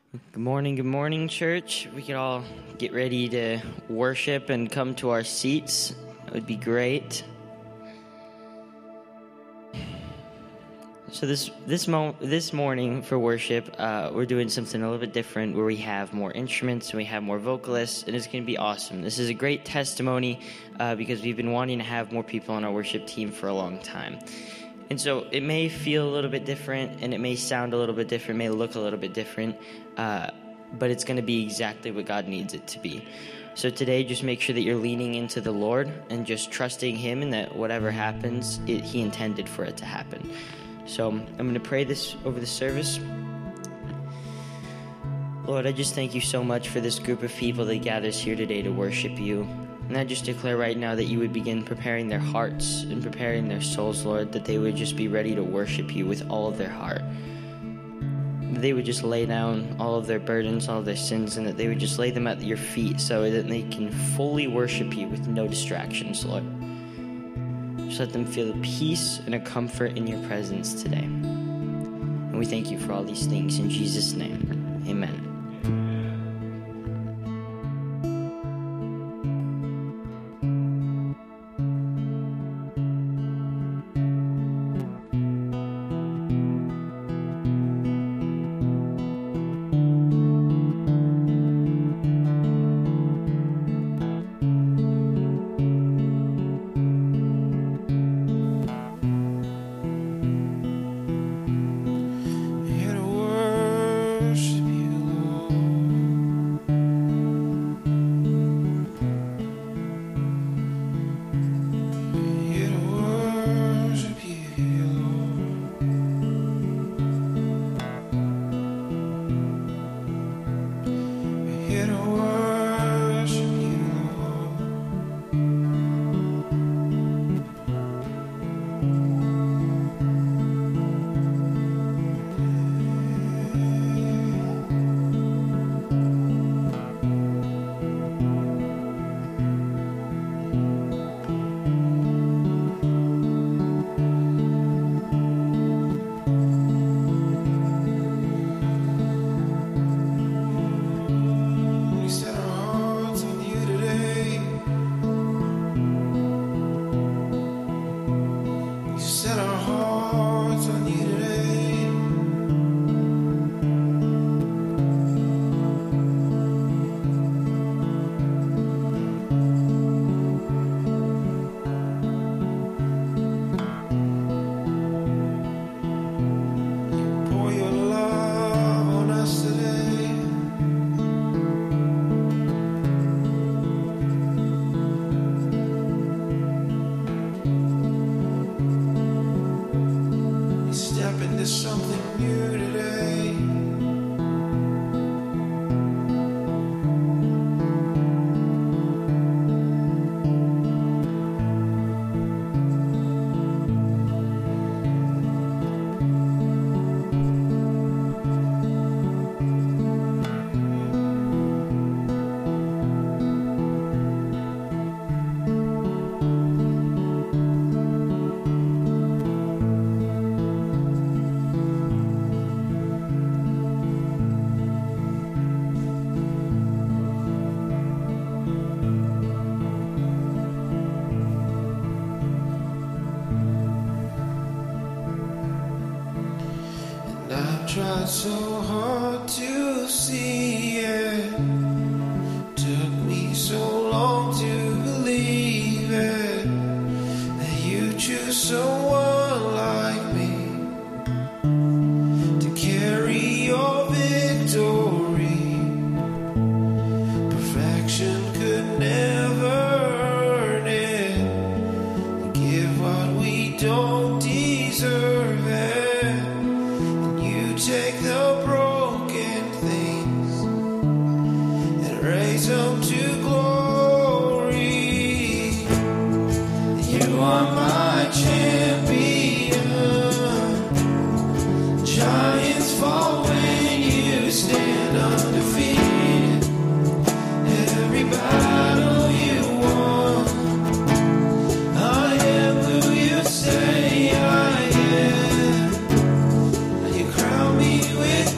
Good morning, church. We could all get ready to worship and come to our seats. That would be great. So this morning for worship, we're doing something a little bit different where we have more instruments and we have more vocalists, and it's going to be awesome. This is a great testimony because we've been wanting to have more people on our worship team for a long time. And so it may feel a little bit different, and it may sound a little bit different, may look a little bit different, but it's going to be exactly what God needs it to be. So today, just make sure that you're leaning into the Lord and just trusting Him, and that whatever happens, He intended for it to happen. So I'm going to pray this over the service. Lord, I just thank you so much for this group of people that gathers here today to worship you. And I just declare right now that you would begin preparing their hearts and preparing their souls, Lord, that they would just be ready to worship you with all of their heart. That they would just lay down all of their burdens, all of their sins, and that they would just lay them at your feet so that they can fully worship you with no distractions, Lord. Just let them feel a peace and a comfort in your presence today. And we thank you for all these things in Jesus' name. Amen. Tried so hard to see it. Took me so long to believe it, that you choose someone like me to carry your victory. Perfection could never earn it. Give what we don't deserve it. Take the broken things and raise them to glory. You are my champion. Giants fall when you stand undefeated. Every battle you won, I am who you say I am. You crown me with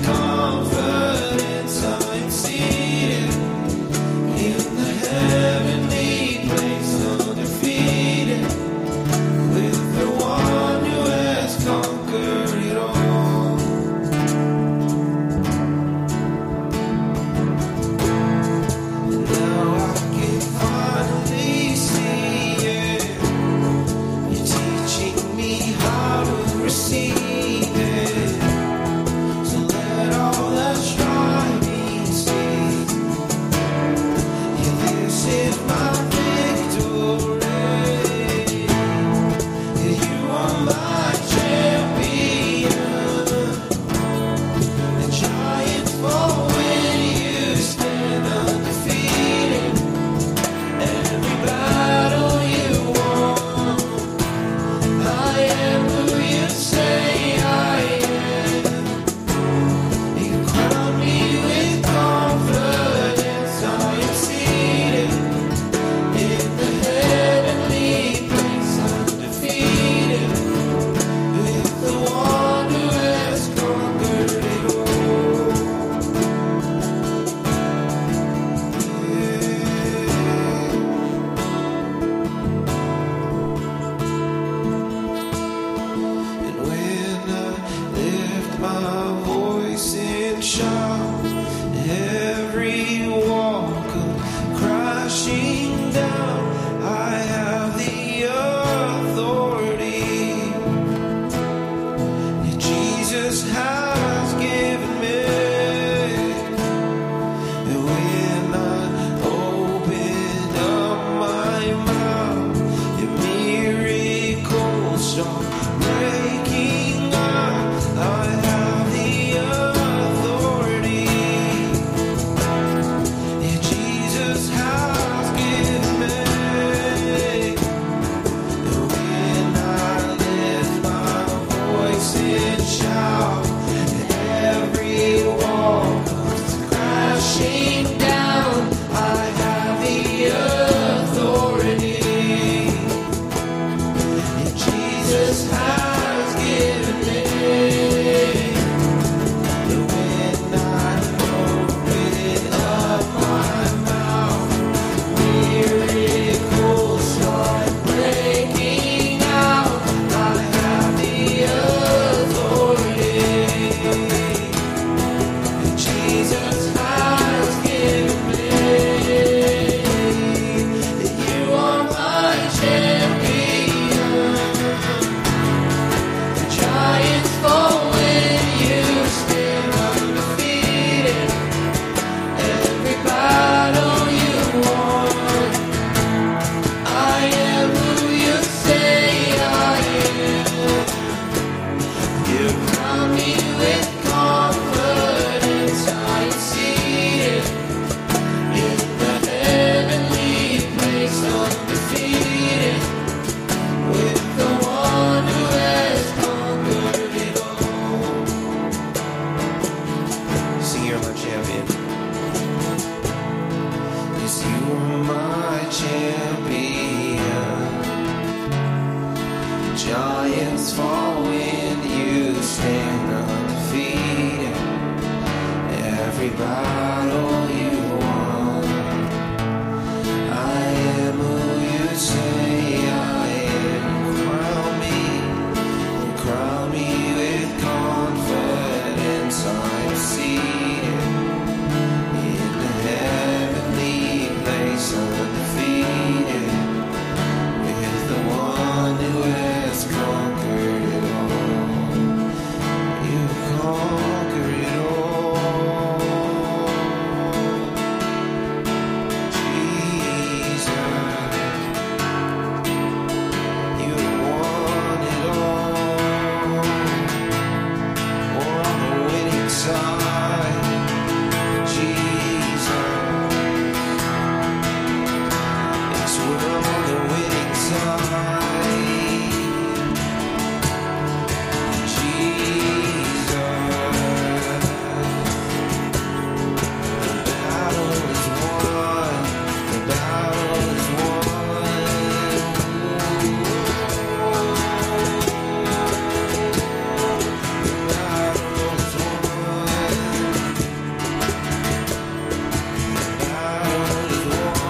stand undefeated. Every battle you won. I am who you say I am. Crown me with confidence. I'm seated in the heavenly place, undefeated, with the one who has conquered it all. You conquered it all, Jesus. You won it all. We're on the winning side, Jesus. Yes, we're on the winning side, Jesus. The battle is won. The battle is won. The battle is won. The battle is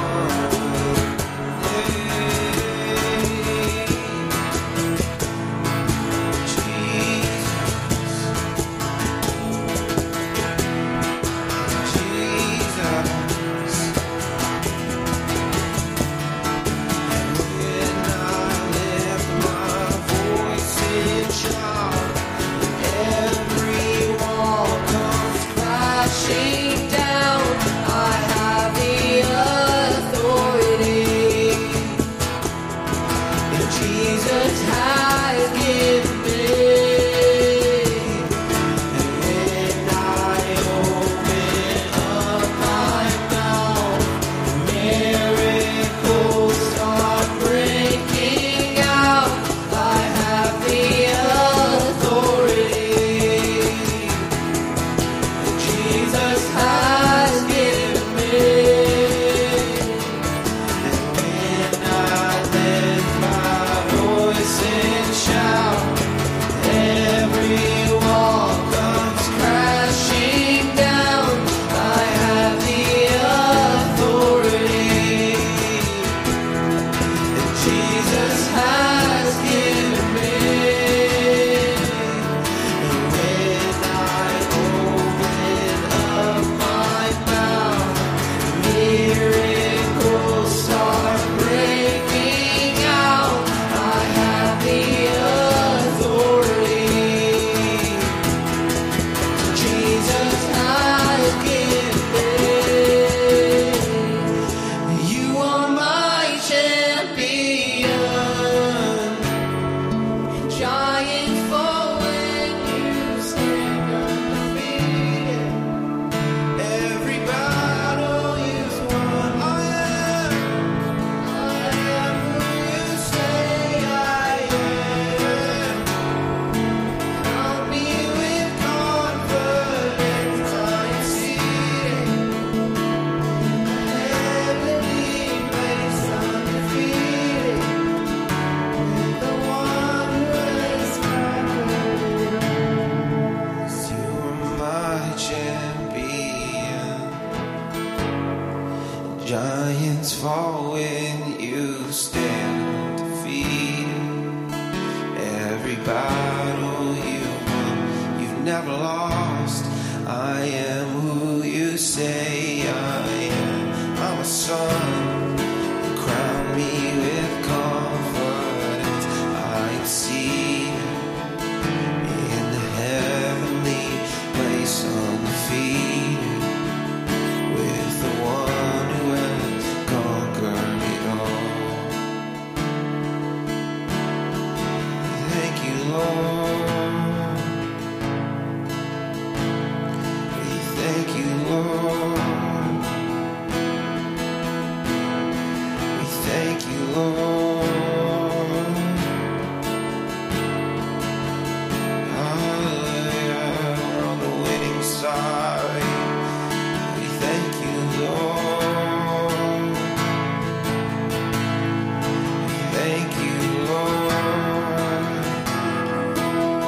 Jesus has given me, and when I open up my mouth, miracles start breaking out. I have the authority Jesus has given me. And when I lift my voice and shout, every wall comes crashing down. I have the authority that Jesus has given me. And when I open up my mouth, miracles start breaking out. I have the authority Jesus has given me. You are my champion. Giants fall when you stand undefeated. Every battle you've won. I am who you say I am. Count me with confidence. I'm seated in heavenly place, undefeated, with the one who has conquered it all. You are my champion. Giants fall when you stand defeated. Every battle you won, you've never lost. I am who you say I am. I'm a son. Crown me with confidence. I'm seated in the heavenly place, undefeated, with the one who has conquered it all. Thank you, Lord. We thank you, Lord. We thank you, Lord. Hallelujah. We're on the winning side. We thank you, Lord. We thank you, Lord.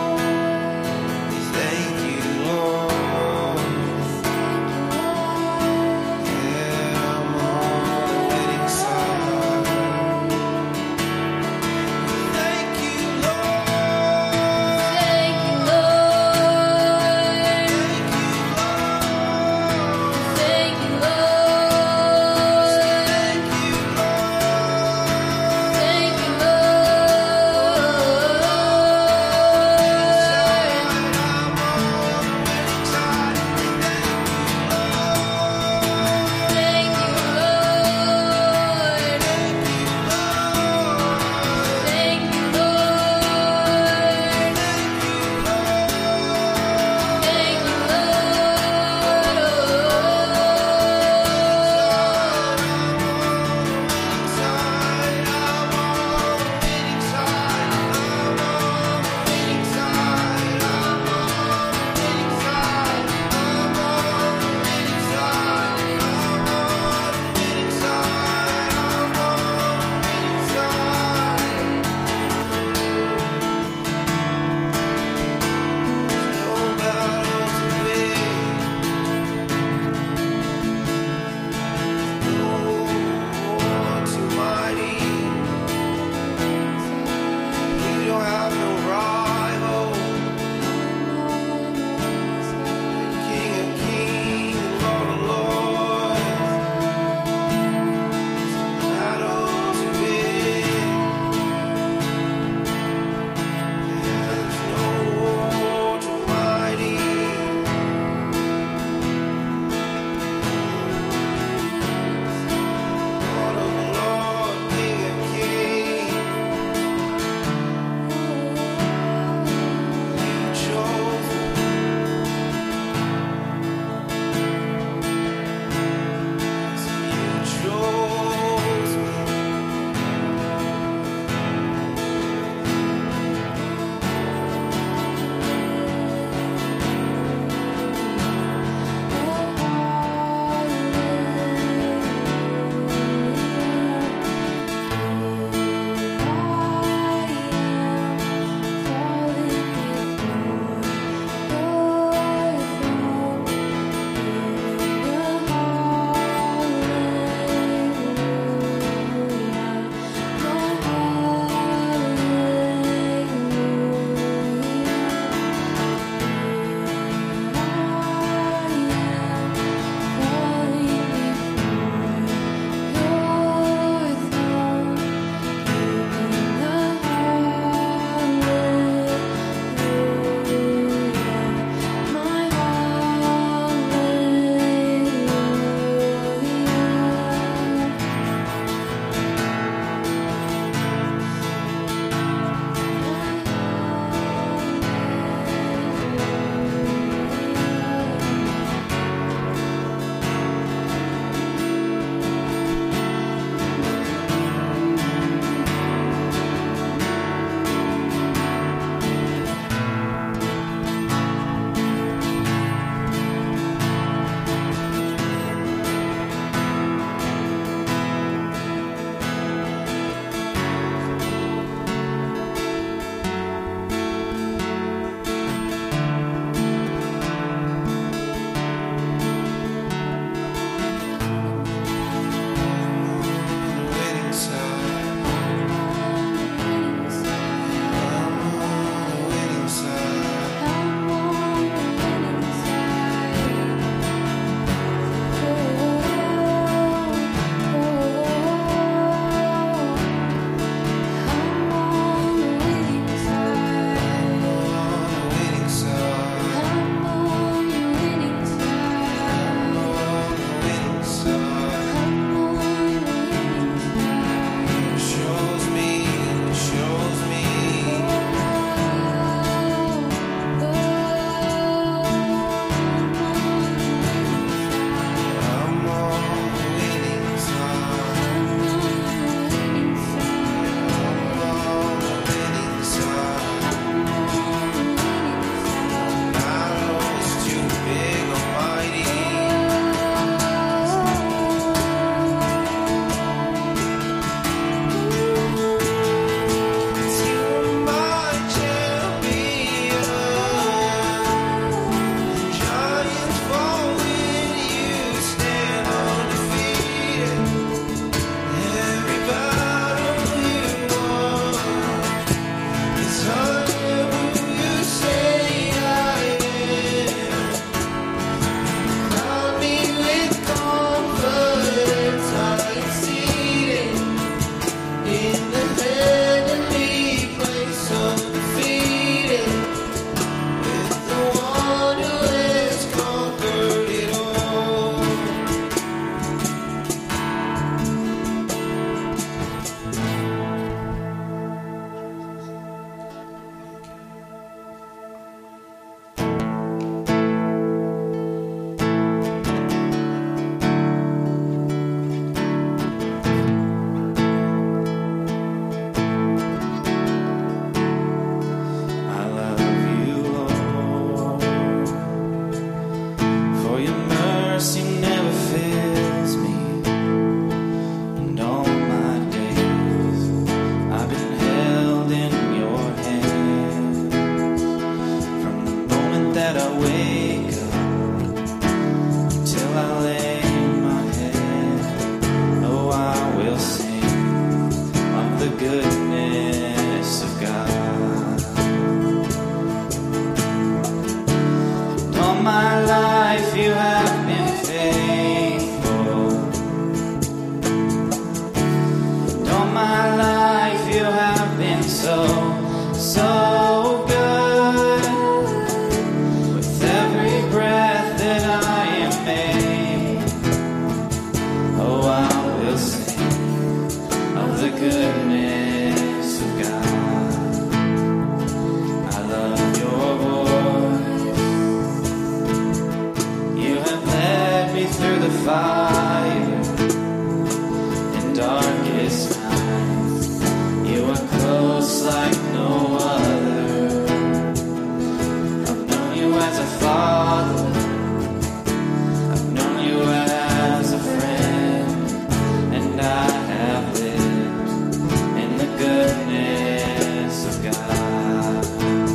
as a father. I've known you as a friend, and I have lived in the goodness of God.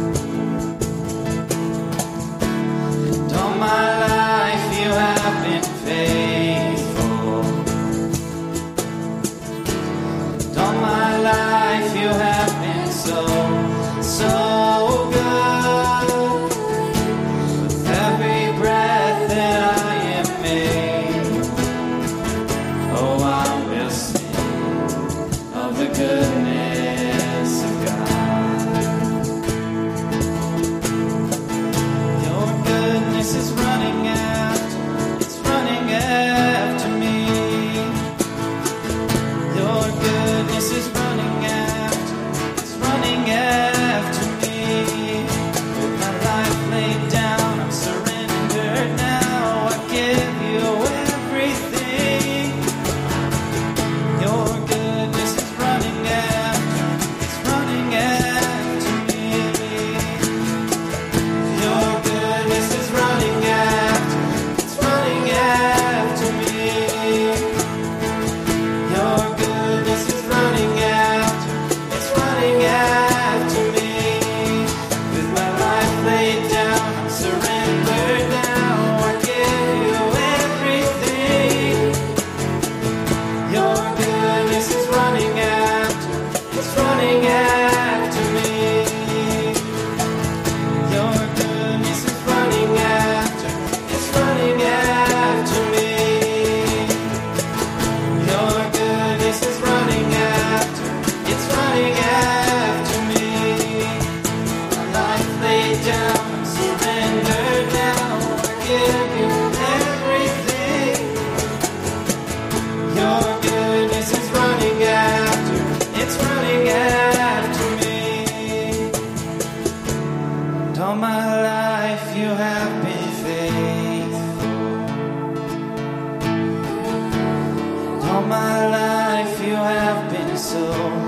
And all my life you have been faithful. And all my life you have been so good. With every breath that I am made, oh, I will sing of the goodness of God. Your goodness is running after, it's running after me. Your goodness is running after, it's running after me. With my life laid down, I'm surrendered now. I give you everything. Your goodness is running after, it's running after me. Your goodness is running after, it's running after me. Your goodness is running after, it's running after me. With my life laid down, I'm surrendered now. I give you everything. Your goodness is running after, it's running after me. Your goodness is running after, it's running after me. Your goodness is running after, it's running after me. My life laid down, I'm surrendered now. I give you everything. Your goodness is running after, it's running after me. And all my life you have been faithful. And all my life you have been so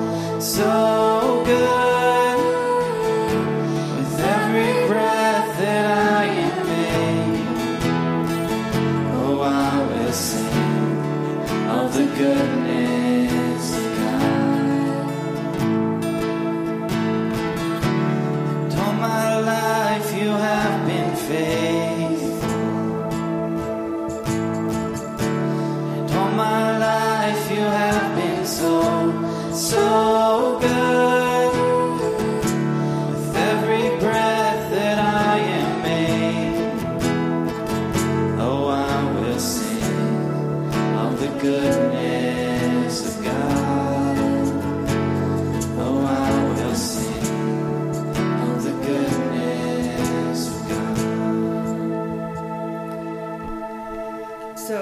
good. With every breath that I am made, oh, I will sing of the goodness of God. And all my life you have been faithful. And all my life you have been so good. With every breath that I am made, oh, I will sing of the goodness of God. Oh, I will sing of the goodness of God. So,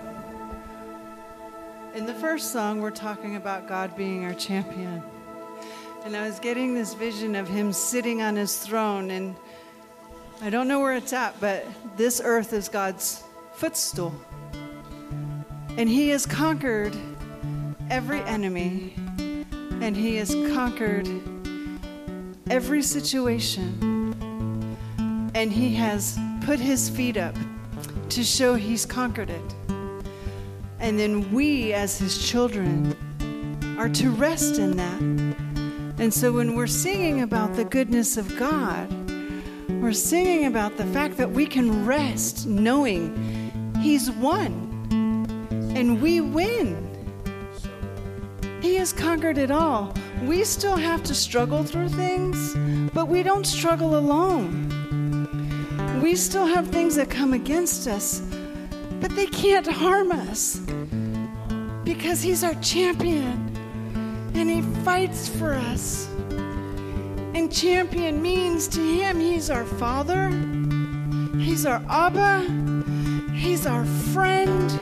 in the first song, we're talking about God being our champion. And I was getting this vision of him sitting on his throne, and I don't know where it's at, but this earth is God's footstool. And he has conquered every enemy, and he has conquered every situation. And he has put his feet up to show he's conquered it. And then we, as his children, are to rest in that. And so when we're singing about the goodness of God, we're singing about the fact that we can rest knowing he's won. And we win. He has conquered it all. We still have to struggle through things, but we don't struggle alone. We still have things that come against us, but they can't harm us because he's our champion and he fights for us. And champion means to him he's our father, he's our Abba, he's our friend.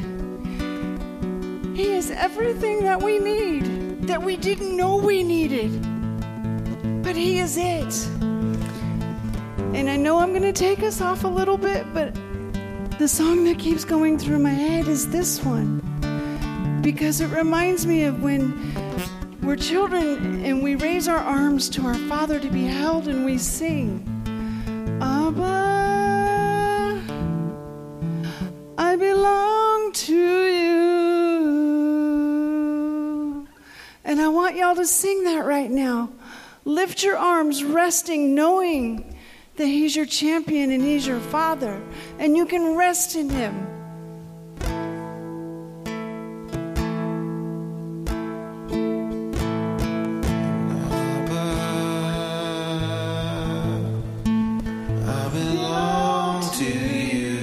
He is everything that we need, that we didn't know we needed, but he is it. And I know I'm going to take us off a little bit, but the song that keeps going through my head is this one, because it reminds me of when we're children and we raise our arms to our Father to be held and we sing, Abba, able to sing that right now. Lift your arms, resting, knowing that He's your champion and He's your Father, and you can rest in Him. I belong to you.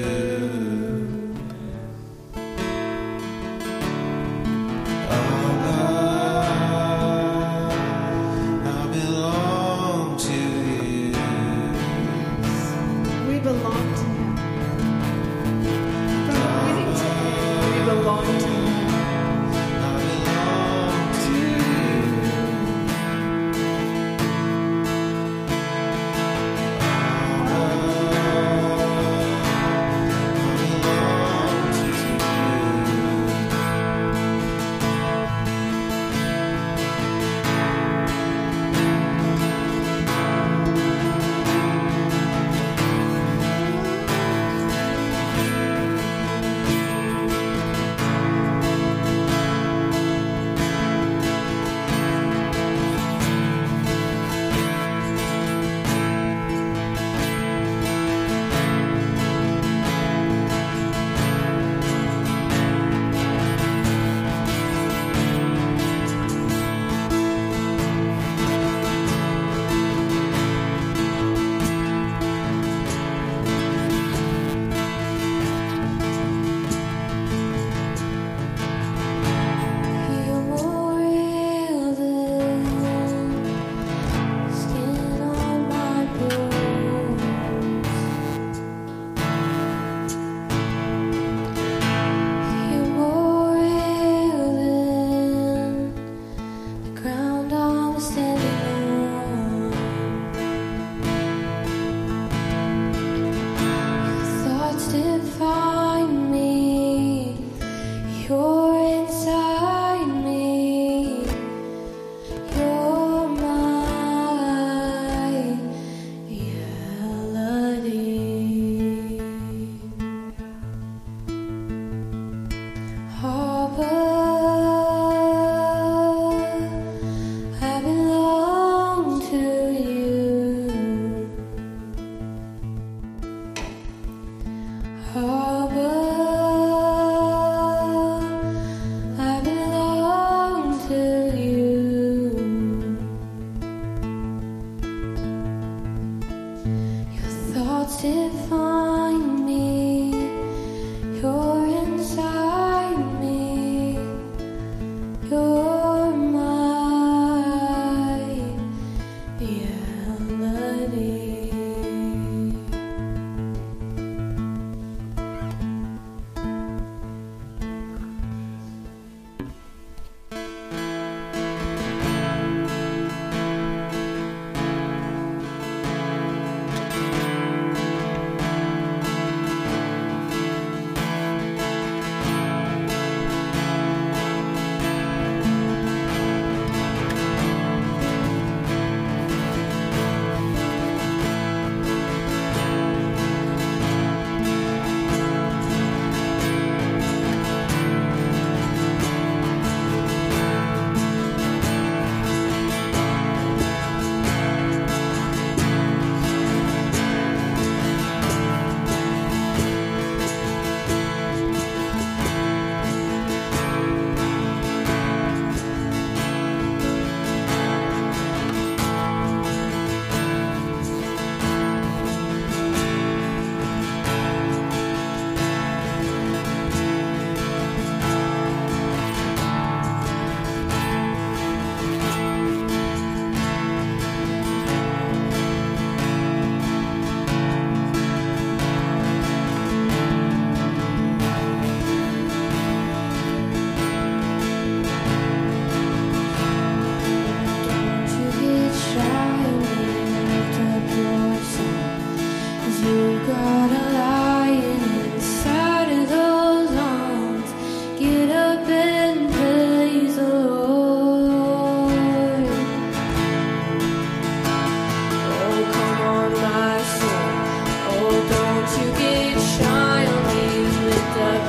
Abba, I belong to you. We belong to Him. From beginning to end, we belong to Him. I belong to you. You're more real than skin on my bones. You're more real than the ground I'm standing on. Your thoughts define me. You're inside me. You're my reality. Abba, I belong to you. Abba, I belong to you. Your thoughts define me. You're inside me. You're my reality.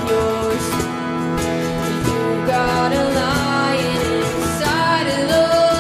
Got a lion inside of those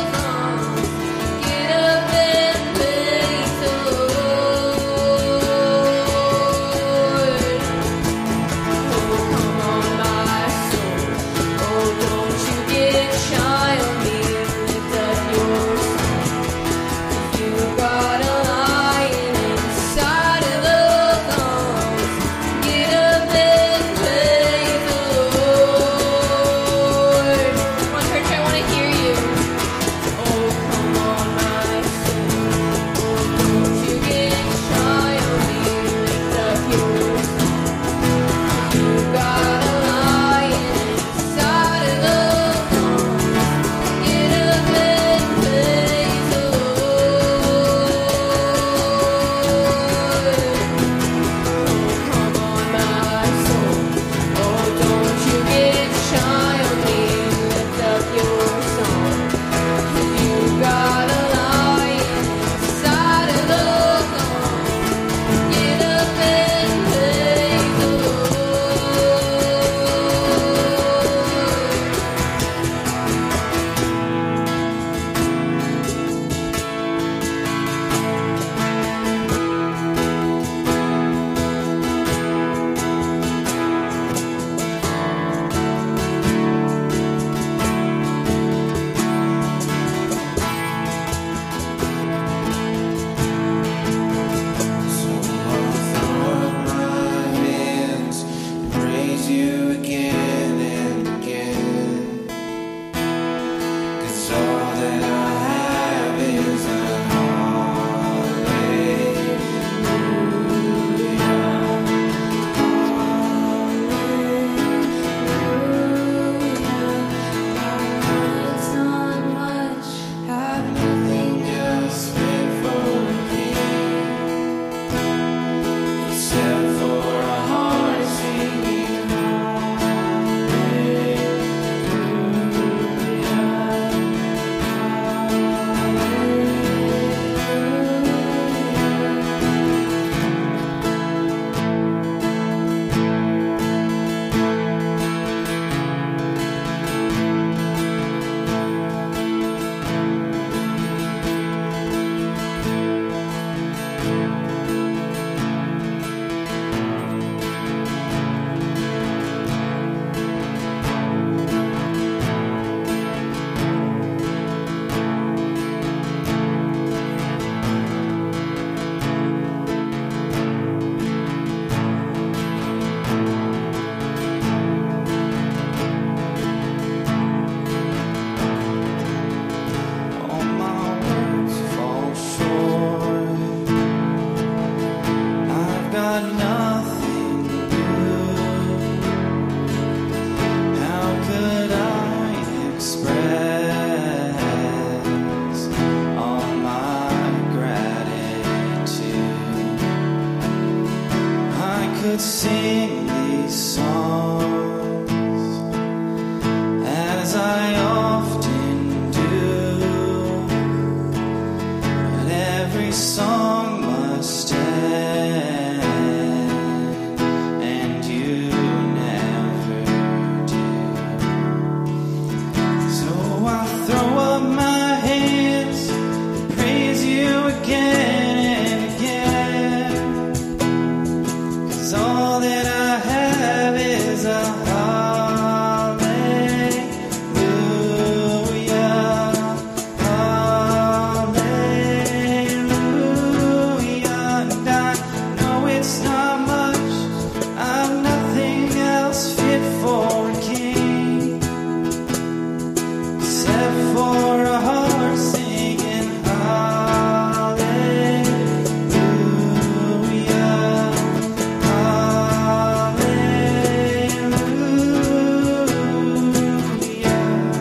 would sing these songs, as I often do, but every song must end, and you never do. So I'll throw up my hands and praise you again and again, 'cause all that I have is a hallelujah, hallelujah. And I know it's not much, I'm nothing else fit for a king, except for a heart singing hallelujah, hallelujah.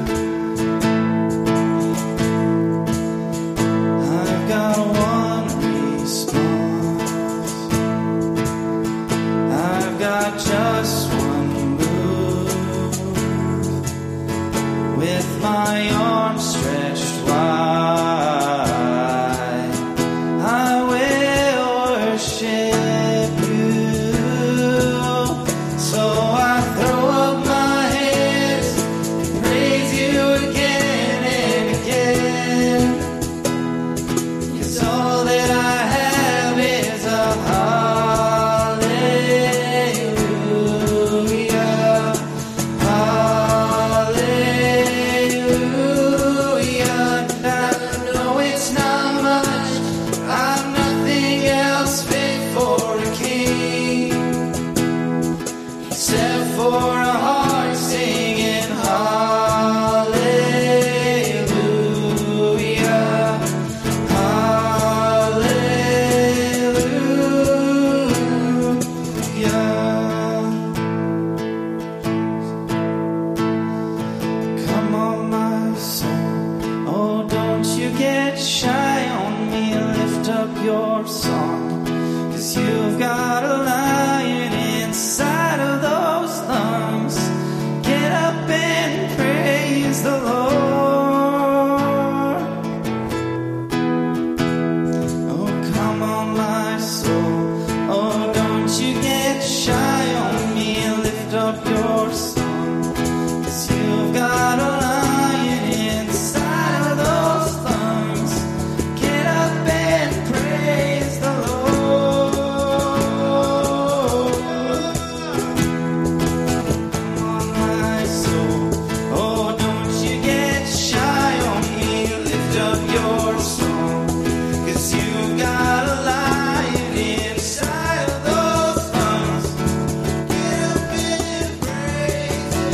I've got one response, I've got just one move, with my arms stretched wide, I will worship you. So I throw up my hands and praise you again and again, 'cause all that I have is a hallelujah, hallelujah. And I know it's not much, I'm nothing else fit for a king, except for a heart singing hallelujah, hallelujah. Come on, my soul, oh, don't you get shy on me, lift up your song, 'cause you've got a lion inside of those lungs. Get up and praise the Lord. Oh, come on, my soul, oh, don't you get shy on me, lift up your song, 'cause you've got a lion inside of those lungs. Get up and praise the Lord. Come on, my soul, oh, don't you get shy on me, lift up your song, 'cause you've got a lion inside of those lungs. Get up and praise the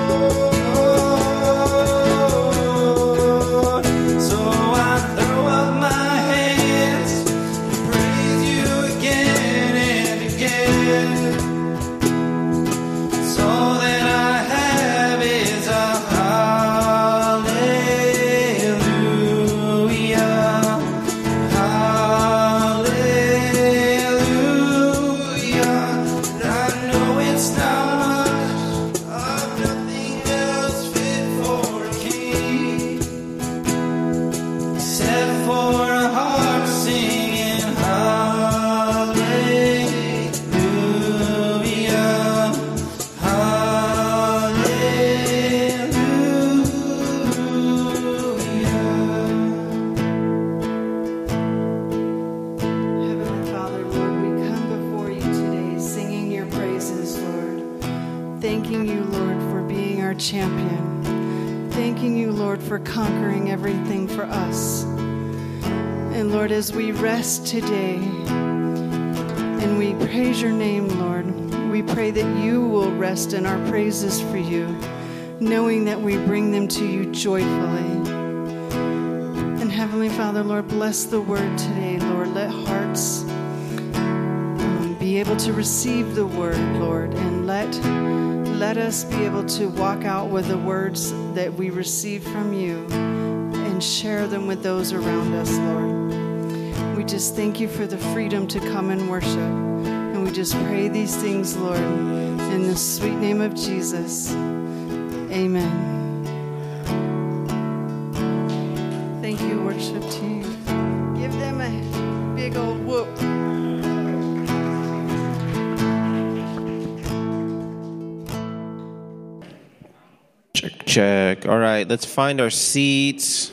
Lord. So I throw up my hands and praise you again and again. It's all that I have is a hallelujah, hallelujah. And I know it's not much, I'm nothing else fit for a king, except for a heart singing hallelujah, hallelujah. Heavenly Father, Lord, we come before you today singing your praises, Lord. Thanking you, Lord, for being our champion. Thanking you, Lord, for conquering everything for us. And Lord, as we rest today and we praise your name, Lord, we pray that you will rest in our praises for you, knowing that we bring them to you joyfully. And Heavenly Father, Lord, bless the word today, Lord. Let hearts be able to receive the word, Lord, and let us be able to walk out with the words that we receive from you and share them with those around us, Lord. We just thank you for the freedom to come and worship. And And we just pray these things, Lord, in the sweet name of Jesus. Amen. Thank you, worship team. Give them a big old whoop. Check. All right, let's find our seats.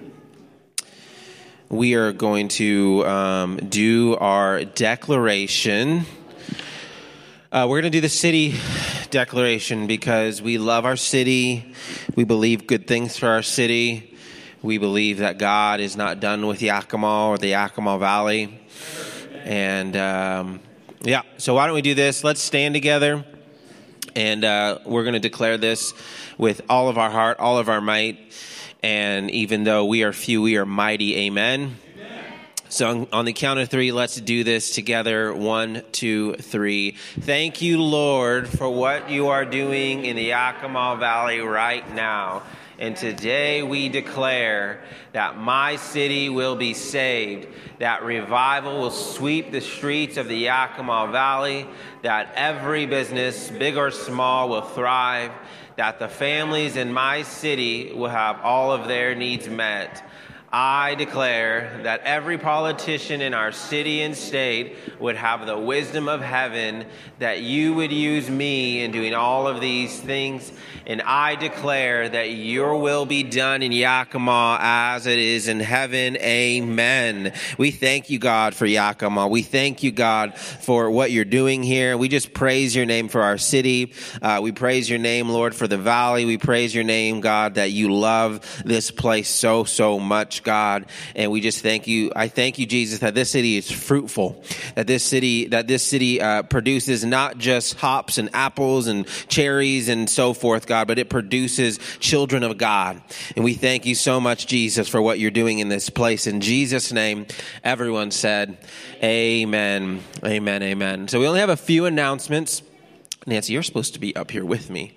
We are going to do our declaration. We're going to do the city declaration because we love our city. We believe good things for our city. We believe that God is not done with Yakima or the Yakima Valley. And so why don't we do this? Let's stand together. And we're going to declare this with all of our heart, all of our might. And even though we are few, we are mighty. Amen. So on the count of three, let's do this together. 1, 2, 3. Thank you, Lord, for what you are doing in the Yakima Valley right now. And today we declare that my city will be saved, that revival will sweep the streets of the Yakima Valley, that every business, big or small, will thrive, that the families in my city will have all of their needs met. I declare that every politician in our city and state would have the wisdom of heaven, that you would use me in doing all of these things. And I declare that your will be done in Yakima as it is in heaven. Amen. We thank you, God, for Yakima. We thank you, God, for what you're doing here. We just praise your name for our city. We praise your name, Lord, for the valley. We praise your name, God, that you love this place so, so much, God. And we just thank you. I thank you, Jesus, that this city is fruitful, that this city produces not just hops and apples and cherries and so forth, God, but it produces children of God. And we thank you so much, Jesus, for what you're doing in this place. In Jesus' name, everyone said, amen, amen, amen. So we only have a few announcements. Nancy, you're supposed to be up here with me.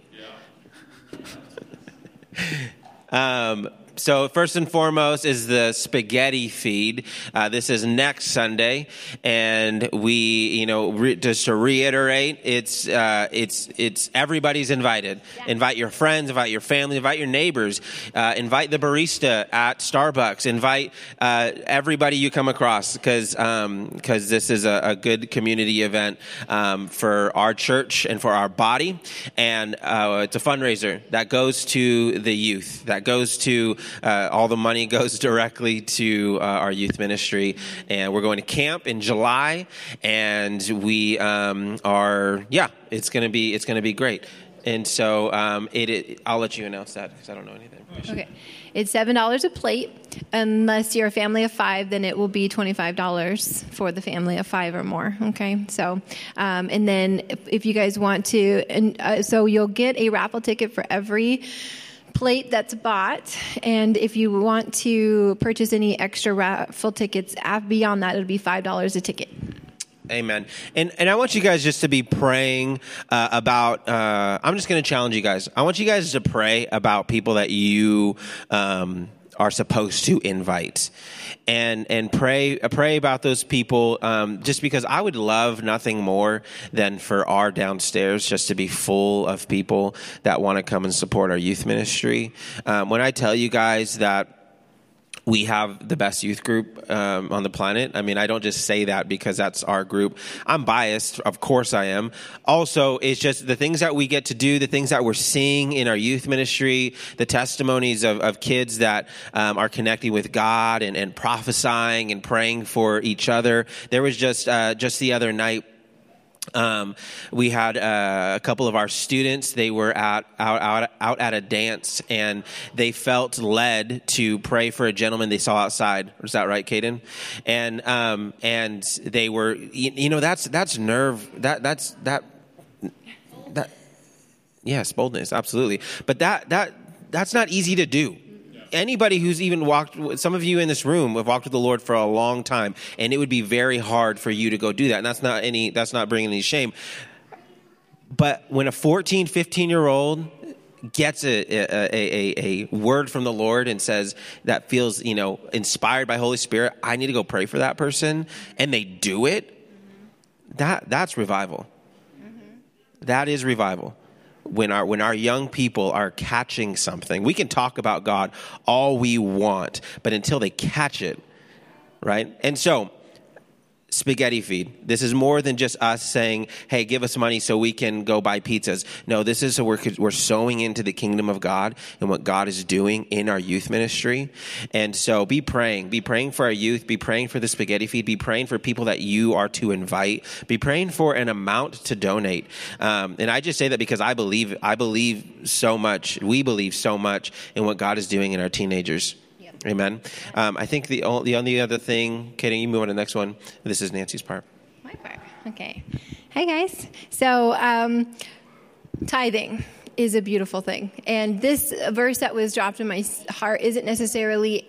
Yeah. So first and foremost is the spaghetti feed. This is next Sunday, and we, just to reiterate, it's everybody's invited. Yeah. Invite your friends, invite your family, invite your neighbors, invite the barista at Starbucks, invite everybody you come across, because this is a good community event for our church and for our body, and it's a fundraiser that goes to the youth, that goes to all the money goes directly to our youth ministry, and we're going to camp in July, and we it's going to be great. And so I'll let you announce that because I don't know anything. Okay. It's $7 a plate. Unless you're a family of 5, then it will be $25 for the family of 5 or more. Okay. So, and then if you guys want to, so you'll get a raffle ticket for every plate that's bought, and if you want to purchase any extra raffle tickets beyond that, it'll be $5 a ticket. Amen. And I want you guys just to be praying about, I'm just going to challenge you guys. I want you guys to pray about people that you are supposed to invite, and pray about those people, just because I would love nothing more than for our downstairs just to be full of people that want to come and support our youth ministry. When I tell you guys that we have the best youth group on the planet. I mean, I don't just say that because that's our group. I'm biased. Of course I am. Also, it's just the things that we get to do, the things that we're seeing in our youth ministry, the testimonies of kids that are connecting with God and prophesying and praying for each other. There was just the other night, we had a couple of our students. They were out at a dance, and they felt led to pray for a gentleman they saw outside. Is that right, Caden? And they were, that's nerve. That's yes, boldness, absolutely. But that's not easy to do. Anybody who's even some of you in this room have walked with the Lord for a long time, and it would be very hard for you to go do that. And that's not bringing any shame. But when a 14, 15-year-old gets a word from the Lord and says that feels, inspired by Holy Spirit, I need to go pray for that person, and they do it, That's revival. That is revival. When our young people are catching something, we can talk about God all we want, but until they catch it, right? And so, spaghetti feed. This is more than just us saying, hey, give us money so we can go buy pizzas. No, this is so we're sowing into the kingdom of God and what God is doing in our youth ministry. And so be praying for our youth, be praying for the spaghetti feed, be praying for people that you are to invite, be praying for an amount to donate. And I just say that because I believe so much, we believe so much in what God is doing in our teenagers. Amen. I think the only other thing, Katie, you move on to the next one. This is Nancy's part. My part. Okay. Hi, guys. So tithing is a beautiful thing. And this verse that was dropped in my heart isn't necessarily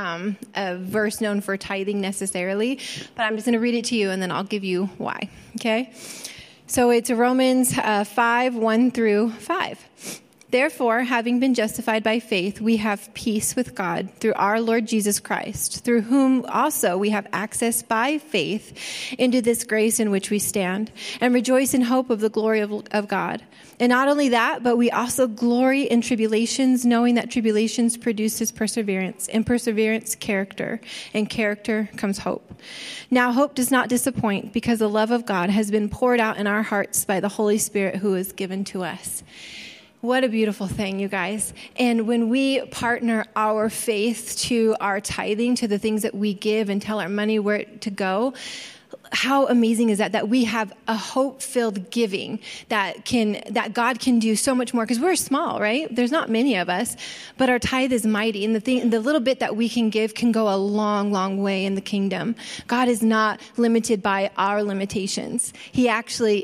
a verse known for tithing necessarily, but I'm just going to read it to you and then I'll give you why. Okay? So it's Romans 5, 1 through 5. Therefore, having been justified by faith, we have peace with God through our Lord Jesus Christ, through whom also we have access by faith into this grace in which we stand, and rejoice in hope of the glory of God. And not only that, but we also glory in tribulations, knowing that tribulations produces perseverance, and perseverance, character, and character comes hope. Now, hope does not disappoint, because the love of God has been poured out in our hearts by the Holy Spirit who is given to us. What a beautiful thing, you guys. And when we partner our faith to our tithing, to the things that we give and tell our money where to go, how amazing is that we have a hope-filled giving that God can do so much more, because we're small, right? There's not many of us, but our tithe is mighty, and the little bit that we can give can go a long, long way in the kingdom. God is not limited by our limitations. He actually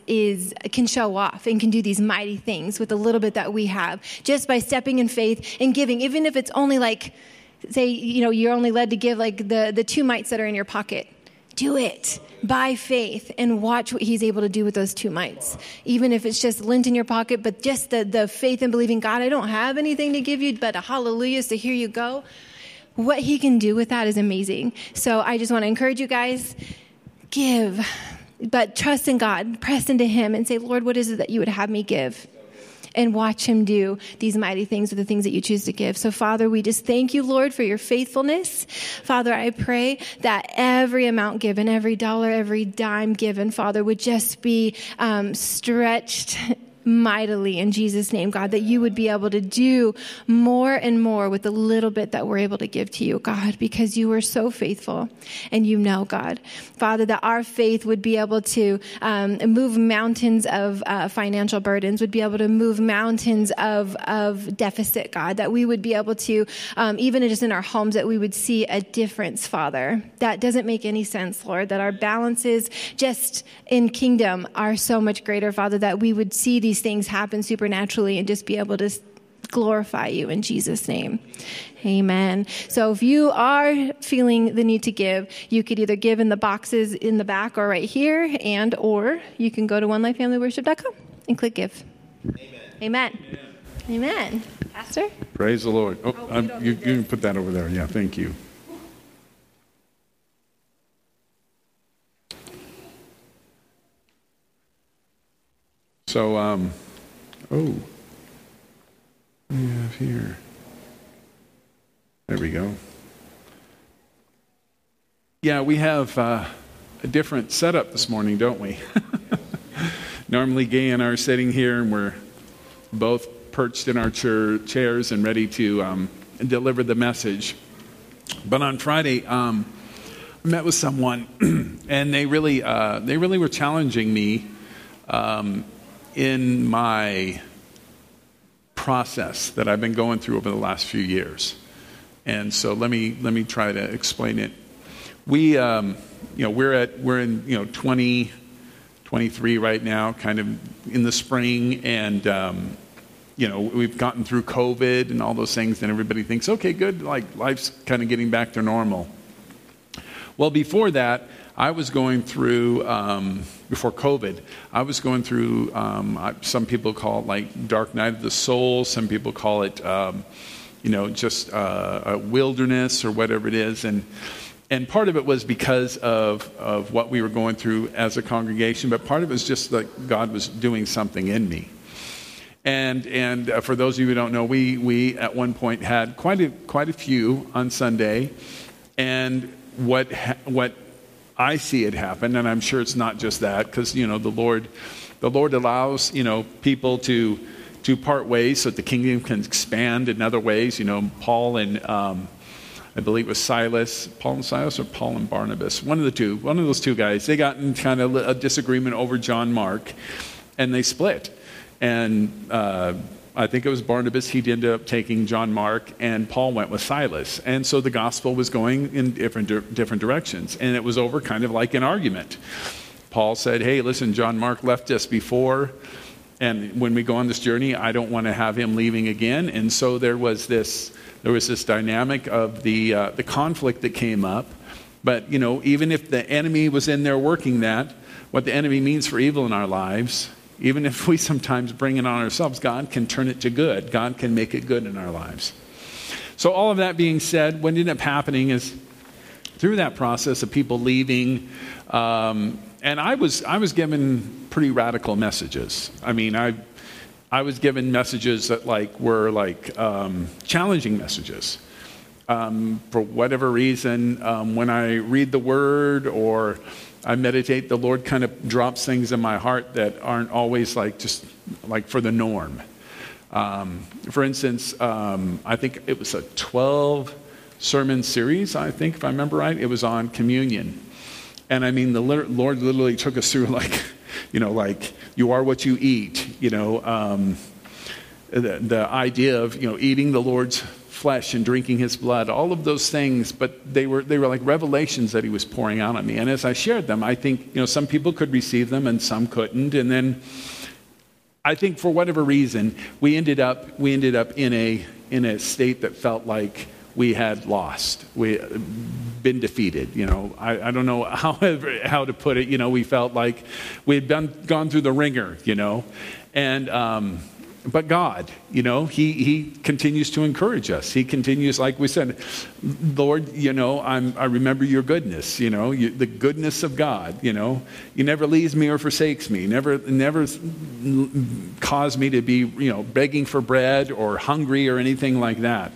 can show off and can do these mighty things with the little bit that we have, just by stepping in faith and giving, even if it's only like, say, you're only led to give like the 2 mites that are in your pocket. Do it by faith and watch what he's able to do with those 2 mites. Even if it's just lint in your pocket, but just the faith and believing, God, I don't have anything to give you, but a hallelujah, so here you go. What he can do with that is amazing. So I just want to encourage you guys, give, but trust in God, press into him and say, Lord, what is it that you would have me give? And watch him do these mighty things with the things that you choose to give. So, Father, we just thank you, Lord, for your faithfulness. Father, I pray that every amount given, every dollar, every dime given, Father, would just be stretched mightily in Jesus' name, God, that you would be able to do more and more with the little bit that we're able to give to you, God, because you are so faithful and you know, God. Father, that our faith would be able to move mountains of financial burdens, would be able to move mountains of deficit, God, that we would be able to, even just in our homes, that we would see a difference, Father. That doesn't make any sense, Lord, that our balances just in kingdom are so much greater, Father, that we would see these things happen supernaturally and just be able to glorify you in Jesus' name. Amen. So if you are feeling the need to give, you could either give in the boxes in the back or right here, or you can go to onelifefamilyworship.com and click give. Amen. Amen. Pastor? Praise the Lord. You can put that over there. Yeah, thank you. So, what do we have here? There we go. Yeah, we have a different setup this morning, don't we? Normally, Gay and I are sitting here, and we're both perched in our chairs and ready to deliver the message. But on Friday, I met with someone, and they really were challenging me in my process that I've been going through over the last few years. And so let me try to explain it. We're in 2023 right now, kind of in the spring, and we've gotten through COVID and all those things, and everybody thinks, okay, good, like life's kind of getting back to normal. Well, before that, I was going through, before COVID, I was going through, some people call it like dark night of the soul. Some people call it, just a wilderness or whatever it is. And And part of it was because of what we were going through as a congregation, but part of it was just that God was doing something in me. And for those of you who don't know, we at one point had quite a few on Sunday, and what I see it happen, and I'm sure it's not just that, because the Lord allows people to part ways so that the kingdom can expand in other ways. Paul and I believe it was Paul and Silas, or Paul and Barnabas, one of those two guys. They got in kind of a disagreement over John Mark, and they split. And I think it was Barnabas. He ended up taking John Mark, and Paul went with Silas. And so the gospel was going in different directions, and it was over kind of like an argument. Paul said, hey, listen, John Mark left us before, and when we go on this journey, I don't want to have him leaving again. And so there was this dynamic of the conflict that came up. But even if the enemy was in there working that, what the enemy means for evil in our lives, even if we sometimes bring it on ourselves, God can turn it to good. God can make it good in our lives. So all of that being said, what ended up happening is through that process of people leaving, and I was given pretty radical messages. I mean, I was given messages that were challenging messages. For whatever reason, when I read the Word or I meditate, the Lord kind of drops things in my heart that aren't always just for the norm. For instance, I think it was a 12 sermon series, I think, if I remember right. It was on communion. And I mean, the Lord literally took us through you are what you eat, the idea of, eating the Lord's flesh and drinking his blood, all of those things, but they were like revelations that he was pouring out on me. And as I shared them, I think, some people could receive them and some couldn't. And then I think for whatever reason, we ended up in a state that felt like we had lost. We been defeated. I don't know how to put it. We felt like we had gone through the ringer, and but God, he continues to encourage us. He continues, like we said, Lord, I remember your goodness, the goodness of God, you never leaves me or forsakes me, never cause me to be, begging for bread or hungry or anything like that.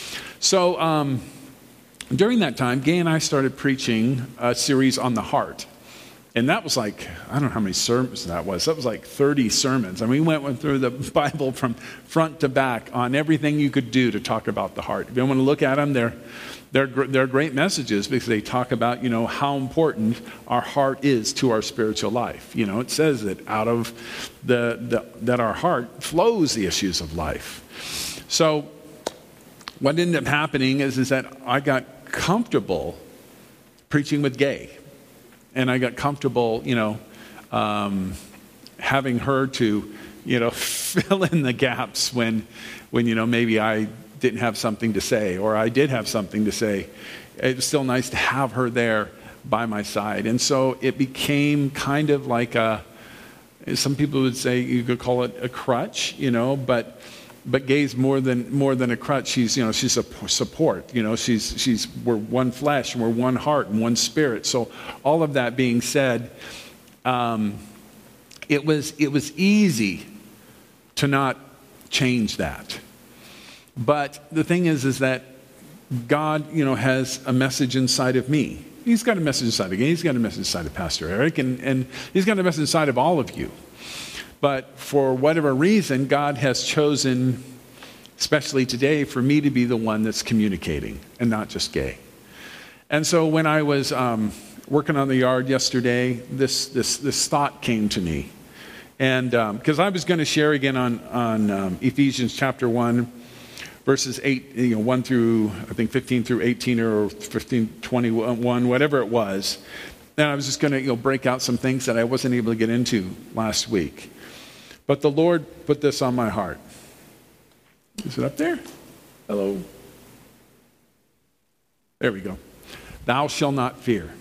So during that time, Gay and I started preaching a series on the heart. And that was I don't know how many sermons that was. That was 30 sermons. And we went through the Bible from front to back on everything you could do to talk about the heart. If you want to look at them, they're great messages because they talk about, how important our heart is to our spiritual life. It says that out of that our heart flows the issues of life. So what ended up happening is that I got comfortable preaching with Gay. And I got comfortable, having her to, fill in the gaps when maybe I didn't have something to say or I did have something to say. It was still nice to have her there by my side. And so it became kind of like some people would say you could call it a crutch, but Gay's more than a crutch. She's she's a support. We're one flesh and we're one heart and one spirit. So all of that being said, it was easy to not change that. But the thing is that God has a message inside of me. He's got a message inside of Gay. He's got a message inside of Pastor Eric, and he's got a message inside of all of you. But for whatever reason, God has chosen, especially today, for me to be the one that's communicating and not just Gay. And so when I was working on the yard yesterday, this thought came to me. And because I was going to share again on Ephesians chapter 1, verses 1 through, I think 15 through 18 or 15, 21, whatever it was. And I was just going to break out some things that I wasn't able to get into last week. But the Lord put this on my heart. Is it up there? Hello? There we go. Thou shalt not fear.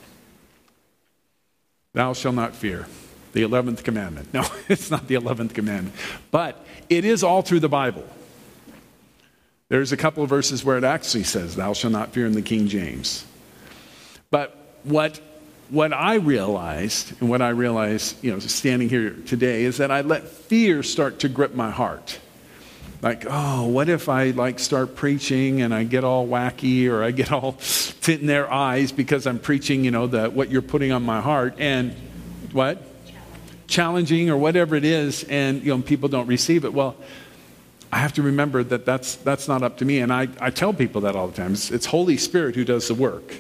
Thou shalt not fear. The 11th commandment. No, it's not the 11th commandment. But it is all through the Bible. There's a couple of verses where it actually says, thou shalt not fear in the King James. But what I realized, and what I realize, standing here today, is that I let fear start to grip my heart. Like, oh, what if I start preaching and I get all wacky, or I get all fit in their eyes because I'm preaching, what you're putting on my heart, and what? Challenging, or whatever it is, and people don't receive it. Well, I have to remember that that's not up to me, and I tell people that all the time. It's Holy Spirit who does the work.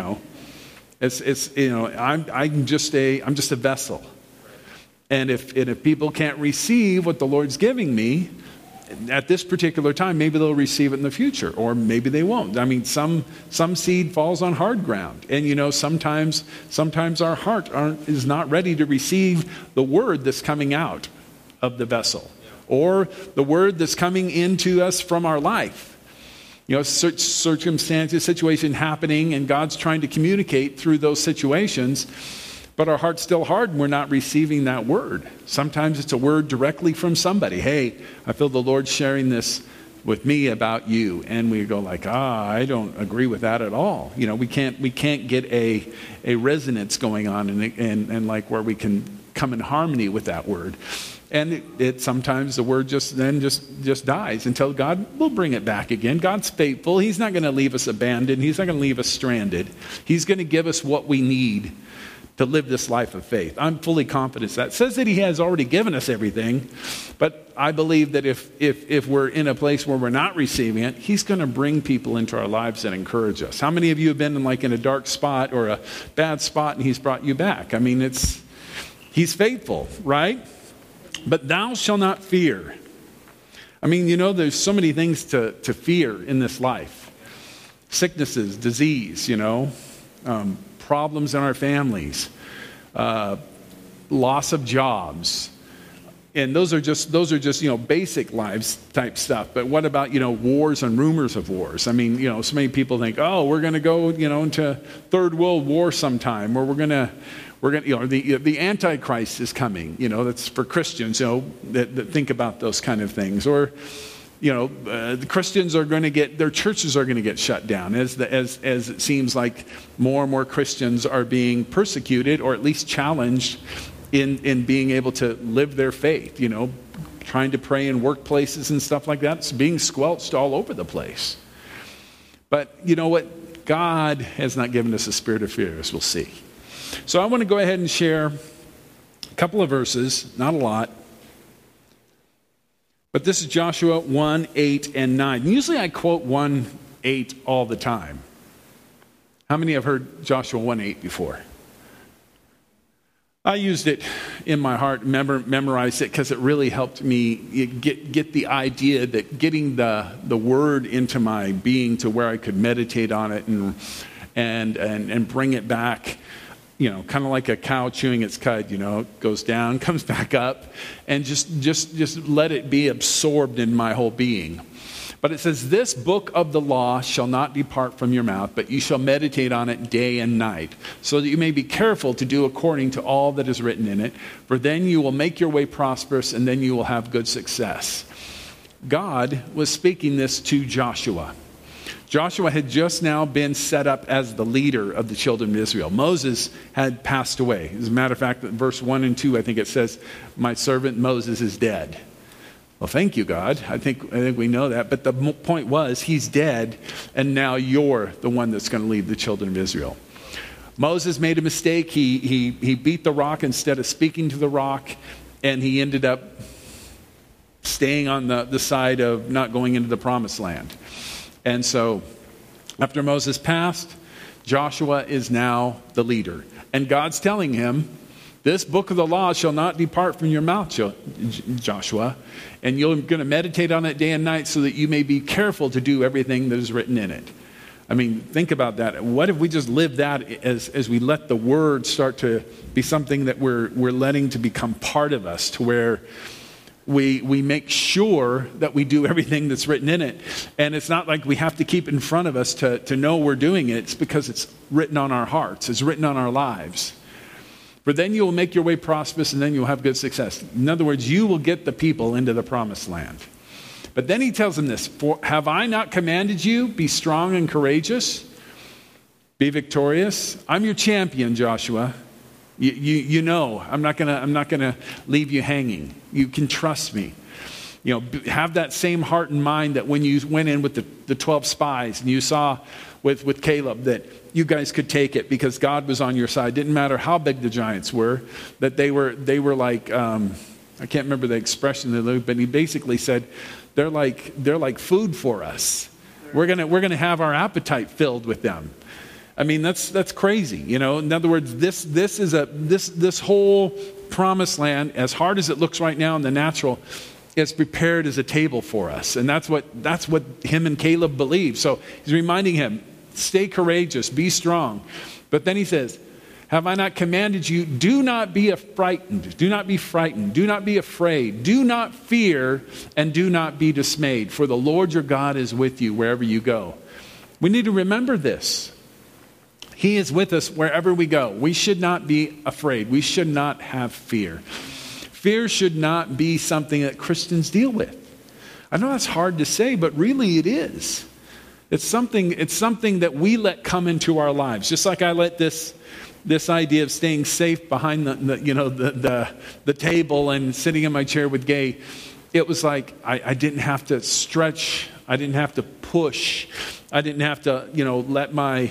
I'm just a vessel, and if people can't receive what the Lord's giving me at this particular time, maybe they'll receive it in the future, or maybe they won't. I mean, some seed falls on hard ground, and sometimes our heart is not ready to receive the word that's coming out of the vessel, or the word that's coming into us from our life. Circumstances, situation happening, and God's trying to communicate through those situations, but our heart's still hard and we're not receiving that word. Sometimes it's a word directly from somebody. Hey, I feel the Lord sharing this with me about you. And we go like, I don't agree with that at all. We can't get a resonance going on and like where we can come in harmony with that word. And it sometimes the word just dies until God will bring it back again. God's faithful. He's not going to leave us abandoned. He's not going to leave us stranded. He's going to give us what we need to live this life of faith. I'm fully confident that. It says that he has already given us everything, but I believe that if we're in a place where we're not receiving it, he's going to bring people into our lives and encourage us. How many of you have been in a dark spot or a bad spot and he's brought you back? I mean, he's faithful, right? But thou shalt not fear. I mean, there's so many things to fear in this life. Sicknesses, disease, problems in our families, loss of jobs. And those are just basic lives type stuff. But what about, wars and rumors of wars? I mean, so many people think, oh, we're going to go, into Third World War sometime, or we're going to, the Antichrist is coming, that's for Christians, that think about those kind of things. Or, the Christians are going to their churches are going to get shut down as it seems like more and more Christians are being persecuted, or at least challenged in being able to live their faith, trying to pray in workplaces and stuff like that. It's being squelched all over the place. But you know what? God has not given us a spirit of fear, as we'll see. So I want to go ahead and share a couple of verses, not a lot. But this is Joshua 1, 8, and 9. Usually I quote 1, 8 all the time. How many have heard Joshua 1, 8 before? I used it in my heart, memorized it, because it really helped me get the idea that getting the word into my being to where I could meditate on it and bring it back. Kind of like a cow chewing its cud, it goes down, comes back up, and just let it be absorbed in my whole being. But it says, this book of the law shall not depart from your mouth, but you shall meditate on it day and night, so that you may be careful to do according to all that is written in it, for then you will make your way prosperous, and then you will have good success. God was speaking this to Joshua. Joshua had just now been set up as the leader of the children of Israel. Moses had passed away. As a matter of fact, verse 1 and 2, I think it says, my servant Moses is dead. Well, thank you, God. I think we know that. But the point was, he's dead, and now you're the one that's going to lead the children of Israel. Moses made a mistake. He beat the rock instead of speaking to the rock, and he ended up staying on the side of not going into the promised land. And so, after Moses passed, Joshua is now the leader. And God's telling him, this book of the law shall not depart from your mouth, Joshua. And you're going to meditate on it day and night so that you may be careful to do everything that is written in it. I mean, think about that. What if we just live that as we let the word start to be something that we're letting to become part of us, to where we make sure that we do everything that's written in it. And it's not like we have to keep it in front of us to know we're doing it. It's because it's written on our hearts. It's written on our lives. For then you will make your way prosperous, and then you'll have good success. In other words, you will get the people into the promised land. But then he tells them this, for have I not commanded you, be strong and courageous? Be victorious. I'm your champion, Joshua. You know, I'm not gonna leave you hanging. You can trust me. You know, have that same heart and mind that when you went in with the 12 spies and you saw with Caleb that you guys could take it because God was on your side. Didn't matter how big the giants were, that they were like, I can't remember the expression, but he basically said, they're like food for us. We're gonna have our appetite filled with them. I mean, that's crazy, you know. In other words, this whole promised land, as hard as it looks right now in the natural, is prepared as a table for us. And that's what him and Caleb believe. So he's reminding him, stay courageous, be strong. But then he says, have I not commanded you, do not be frightened, do not be frightened, do not be afraid, do not fear, and do not be dismayed, for the Lord your God is with you wherever you go. We need to remember this. He is with us wherever we go. We should not be afraid. We should not have fear. Fear should not be something that Christians deal with. I know that's hard to say, but really it is. It's something that we let come into our lives. Just like I let this idea of staying safe behind the table and sitting in my chair with Gay. It was like I didn't have to stretch. I didn't have to push. I didn't have to let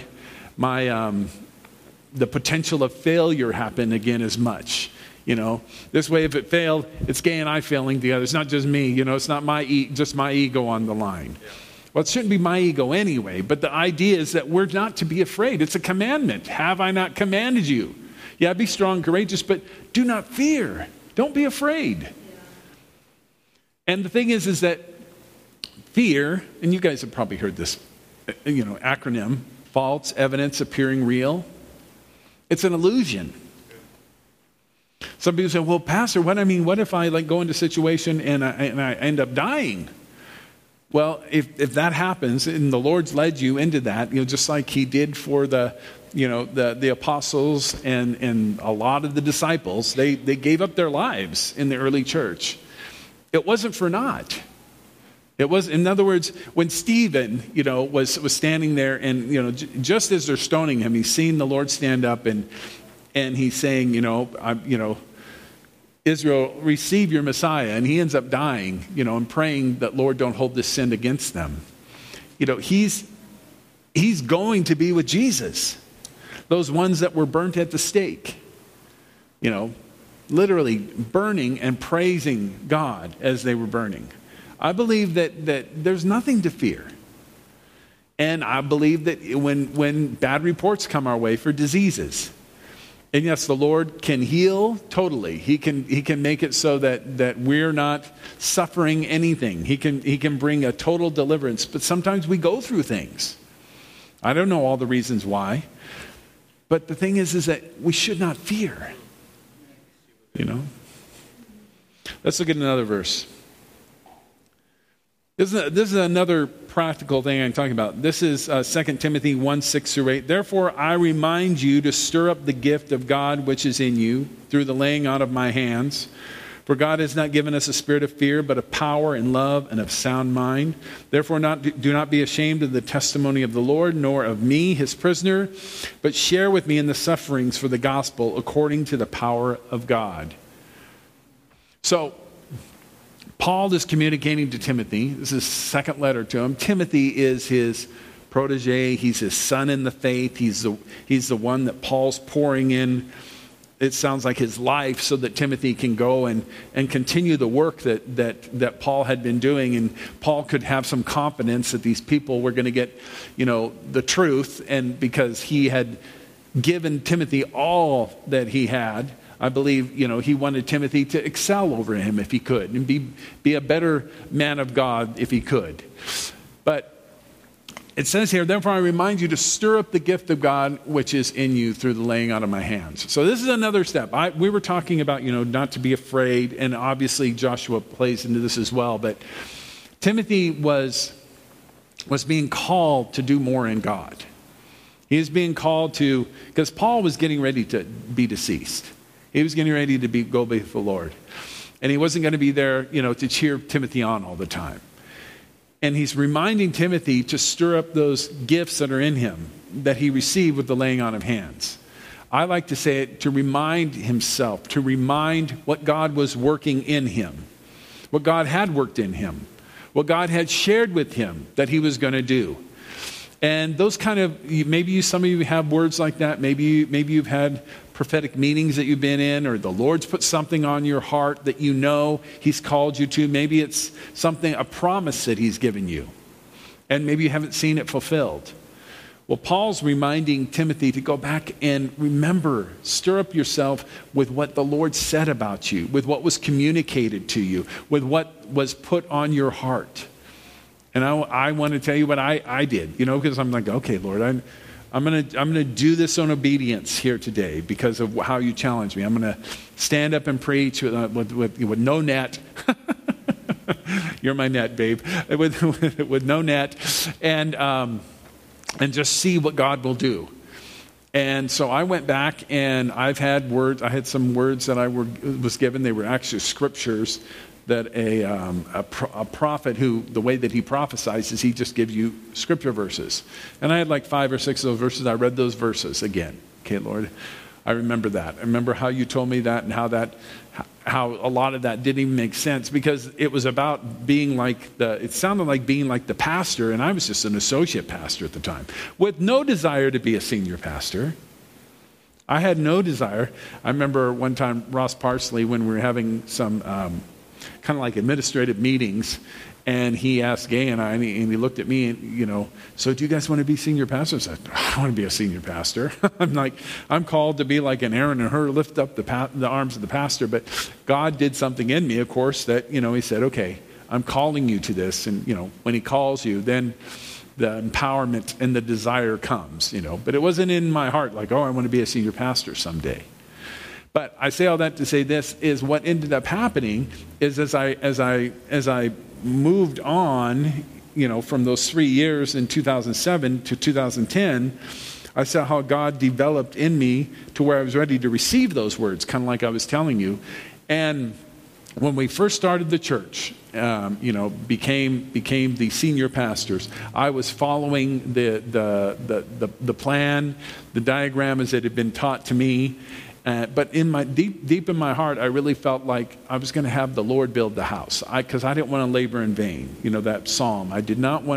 the potential of failure happen again as much. This way, if it failed, it's Gay and I failing together. It's not just me. It's not just my ego on the line. Yeah. Well, it shouldn't be my ego anyway. But the idea is that we're not to be afraid. It's a commandment. Have I not commanded you? Yeah, be strong, courageous, but do not fear. Don't be afraid. Yeah. And the thing is that fear, and you guys have probably heard this, acronym. False evidence appearing real. It's an illusion. Some people say, well, Pastor, what if I go into a situation and I end up dying? Well, if that happens and the Lord's led you into that, just like he did for the apostles and a lot of the disciples, they gave up their lives in the early church. It wasn't for naught. It was, in other words, when Stephen, was standing there and, just as they're stoning him, he's seen the Lord stand up and he's saying, Israel, receive your Messiah. And he ends up dying, and praying that, Lord, don't hold this sin against them. He's going to be with Jesus. Those ones that were burnt at the stake, literally burning and praising God as they were burning. I believe that there's nothing to fear. And I believe that when bad reports come our way for diseases, and yes, the Lord can heal totally. He can make it so that we're not suffering anything. He can bring a total deliverance. But sometimes we go through things. I don't know all the reasons why. But the thing is that we should not fear. Let's look at another verse. This is another practical thing I'm talking about. This is 2 Timothy 1:6-8. Therefore, I remind you to stir up the gift of God which is in you through the laying on of my hands. For God has not given us a spirit of fear, but of power and love and of sound mind. Therefore, do not be ashamed of the testimony of the Lord, nor of me, his prisoner, but share with me in the sufferings for the gospel according to the power of God. So, Paul is communicating to Timothy. This is his second letter to him. Timothy is his protege. He's his son in the faith. He's the one that Paul's pouring in, it sounds like, his life so that Timothy can go and continue the work that Paul had been doing. And Paul could have some confidence that these people were going to get, the truth. And because he had given Timothy all that he had, I believe, he wanted Timothy to excel over him if he could and be a better man of God if he could. But it says here, therefore I remind you to stir up the gift of God which is in you through the laying on of my hands. So this is another step. We were talking about, not to be afraid, and obviously Joshua plays into this as well. But Timothy was being called to do more in God. He was being called to, because Paul was getting ready to be deceased. He was getting ready to go before the Lord. And he wasn't going to be there, to cheer Timothy on all the time. And he's reminding Timothy to stir up those gifts that are in him. that he received with the laying on of hands. I like to say it to remind himself, to remind what God was working in him, what God had worked in him, what God had shared with him that he was going to do. And those kind of, maybe some of you have words like that. Maybe you've had prophetic meetings that you've been in, or the Lord's put something on your heart that you know he's called you to. Maybe it's something, a promise that he's given you, and maybe you haven't seen it fulfilled. Well, Paul's reminding Timothy to go back and remember, stir up yourself with what the Lord said about you, with what was communicated to you, with what was put on your heart. And I want to tell you what I did, because I'm like, okay, Lord, I'm gonna do this on obedience here today because of how you challenge me. I'm gonna stand up and preach with no net. You're my net, babe. With no net, and just see what God will do. And so I went back, and I've had words. I had some words that I was given. They were actually scriptures that a prophet, who the way that he prophesies is he just gives you scripture verses. And I had like 5 or 6 of those verses. I read those verses again. Okay, Lord, I remember that. I remember how you told me that, and how a lot of that didn't even make sense, because it was about being it sounded like being like the pastor, and I was just an associate pastor at the time, with no desire to be a senior pastor. I had no desire. I remember one time Ross Parsley, when we were having some kind of like administrative meetings, and he asked Gay and I, and he looked at me, and, so do you guys want to be senior pastors? I said, I don't want to be a senior pastor. I'm called to be like an Aaron and Hur, lift up the arms of the pastor. But God did something in me, of course, that, he said, okay, I'm calling you to this. And, when he calls you, then the empowerment and the desire comes, But it wasn't in my heart like, oh, I want to be a senior pastor someday. But I say all that to say this is what ended up happening is as I moved on, from those 3 years in 2007 to 2010, I saw how God developed in me to where I was ready to receive those words, kind of like I was telling you. And when we first started the church, became the senior pastors, I was following the plan, the diagram as it had been taught to me. But in my deep in my heart, I really felt like I was going to have the Lord build the house, because I didn't want to labor in vain. That psalm. I did not want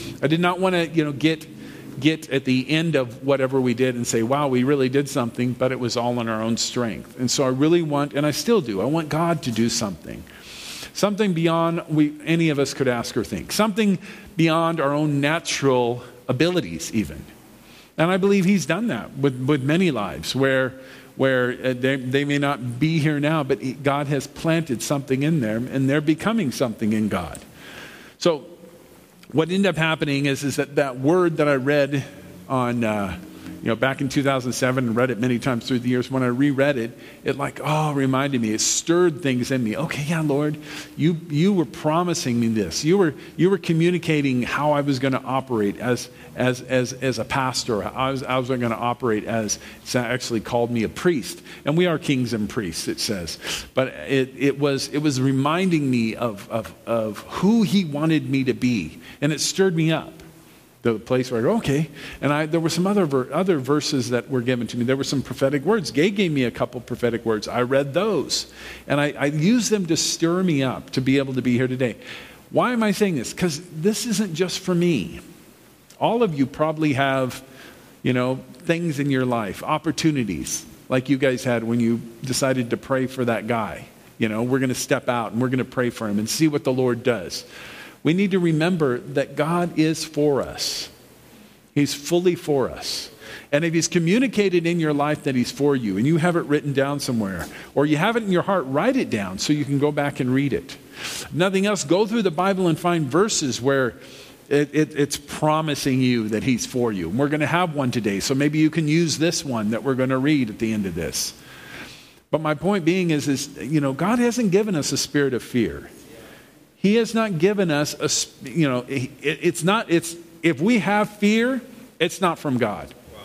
to, get at the end of whatever we did and say, wow, we really did something, but it was all in our own strength. And so I really want, and I still do, I want God to do something beyond any of us could ask or think, something beyond our own natural abilities, even. And I believe He's done that with many lives where they may not be here now, but God has planted something in them, and they're becoming something in God. So what ended up happening is that word that I read on, back in 2007, and read it many times through the years, when I reread it, it reminded me, it stirred things in me. Okay, yeah, Lord, you were promising me this. You were communicating how I was going to operate as a pastor. I was going to operate as, it's actually called me a priest. And we are kings and priests, it says. But it was reminding me of who He wanted me to be. And it stirred me up. The place where I go, okay. And there were some other verses that were given to me. There were some prophetic words. Gay gave me a couple prophetic words. I read those. And I used them to stir me up to be able to be here today. Why am I saying this? Because this isn't just for me. All of you probably have, things in your life, opportunities, like you guys had when you decided to pray for that guy. We're going to step out and we're going to pray for him and see what the Lord does. We need to remember that God is for us. He's fully for us. And if He's communicated in your life that He's for you, and you have it written down somewhere, or you have it in your heart, write it down so you can go back and read it. If nothing else, go through the Bible and find verses where it's promising you that He's for you. And we're going to have one today, so maybe you can use this one that we're going to read at the end of this. But my point being is God hasn't given us a spirit of fear. He has not given us if we have fear, it's not from God. Wow.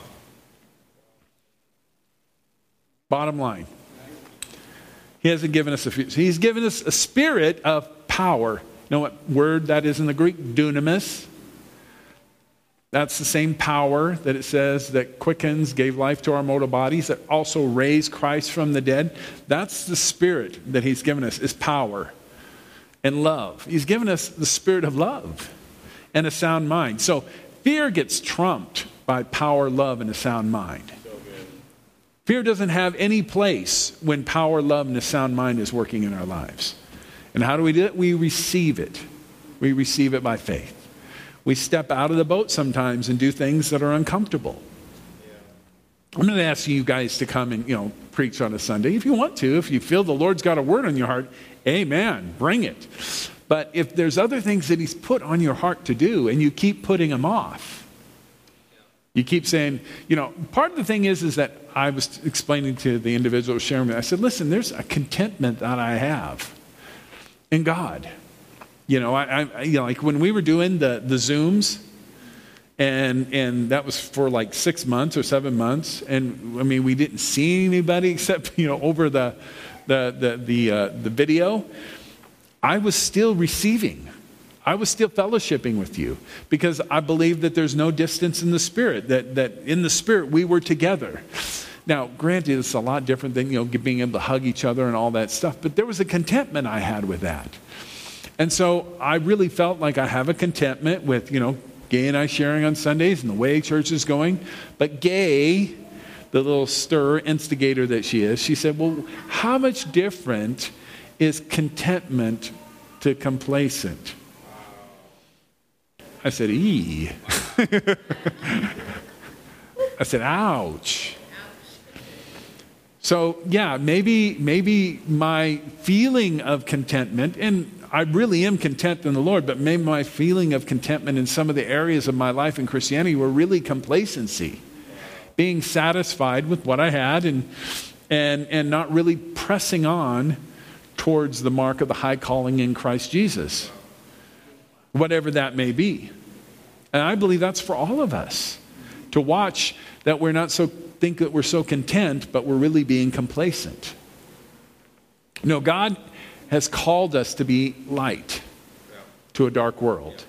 Bottom line. He hasn't given us a fear. He's given us a spirit of power. You know what word that is in the Greek? Dunamis. That's the same power that it says that quickens, gave life to our mortal bodies, that also raised Christ from the dead. That's the Spirit that he's given us, is power and love. He's given us the spirit of love and a sound mind. So fear gets trumped by power, love, and a sound mind. Fear doesn't have any place when power, love, and a sound mind is working in our lives. And how do we do it? We receive it. We receive it by faith. We step out of the boat sometimes and do things that are uncomfortable. I'm going to ask you guys to come and, preach on a Sunday. If you want to, if you feel the Lord's got a word on your heart, amen, bring it. But if there's other things that he's put on your heart to do and you keep putting them off, you keep saying, part of the thing is that I was explaining to the individual sharing with me, I said, listen, there's a contentment that I have in God. Like when we were doing the Zooms, and that was for like 6 months or 7 months, and we didn't see anybody except over the video. I was still receiving. I was still fellowshipping with you because I believe that there's no distance in the Spirit, that in the Spirit we were together. Now, granted, it's a lot different than, being able to hug each other and all that stuff, but there was a contentment I had with that. And so I really felt like I have a contentment with, Gay and I sharing on Sundays and the way church is going. But Gay, the little stir instigator that she is, she said, well, how much different is contentment to complacent? I said, ee. I said, ouch. So, yeah, maybe my feeling of contentment, and I really am content in the Lord, but maybe my feeling of contentment in some of the areas of my life in Christianity were really complacency. Being satisfied with what I had and not really pressing on towards the mark of the high calling in Christ Jesus. Whatever that may be. And I believe that's for all of us. To watch that we're not think that we're so content, but we're really being complacent. God has called us to be light to a dark world.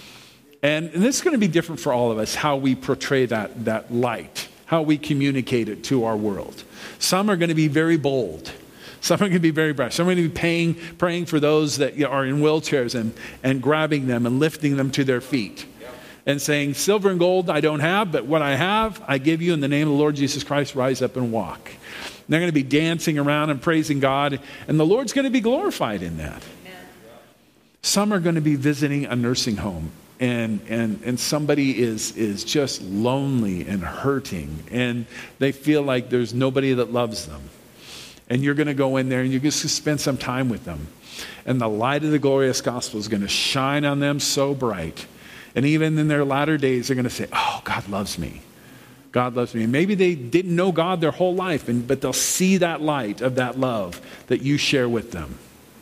And this is going to be different for all of us, how we portray that light, how we communicate it to our world. Some are going to be very bold. Some are going to be very brash. Some are going to be praying for those that are in wheelchairs and grabbing them and lifting them to their feet. And saying, silver and gold I don't have, but what I have, I give you in the name of the Lord Jesus Christ, rise up and walk. And they're going to be dancing around and praising God, and the Lord's going to be glorified in that. Amen. Some are going to be visiting a nursing home, and somebody is just lonely and hurting, and they feel like there's nobody that loves them. And you're going to go in there, and you're going to spend some time with them. And the light of the glorious gospel is going to shine on them so bright. And even in their latter days, they're going to say, oh, God loves me. God loves me. And maybe they didn't know God their whole life, but they'll see that light of that love that you share with them.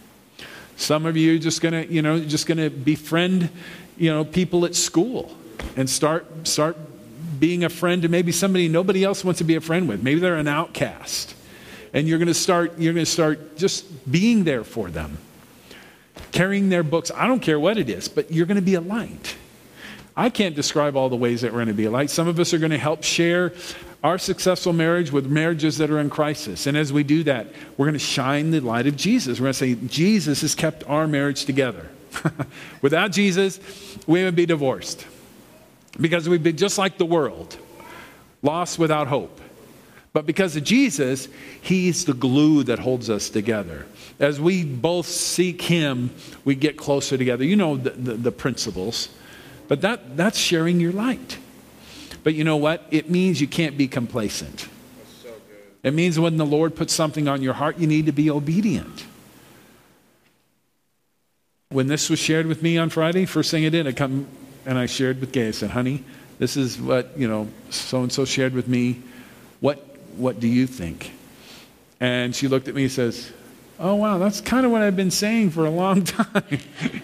Some of you are just going to befriend, people at school and start being a friend to maybe somebody nobody else wants to be a friend with. Maybe they're an outcast. And you're going to start just being there for them. Carrying their books. I don't care what it is, but you're going to be a light. I can't describe all the ways that we're going to be a light. Some of us are going to help share our successful marriage with marriages that are in crisis. And as we do that, we're going to shine the light of Jesus. We're going to say, Jesus has kept our marriage together. Without Jesus, we would be divorced. Because we'd be just like the world, lost without hope. But because of Jesus, he's the glue that holds us together. As we both seek him, we get closer together. You know the principles. But that's sharing your light. But you know what? It means you can't be complacent. That's so good. It means when the Lord puts something on your heart, you need to be obedient. When this was shared with me on Friday, first thing I did, I come and I shared with Gay. I said, honey, this is what, so-and-so shared with me. What do you think? And she looked at me and says, oh, wow, that's kind of what I've been saying for a long time.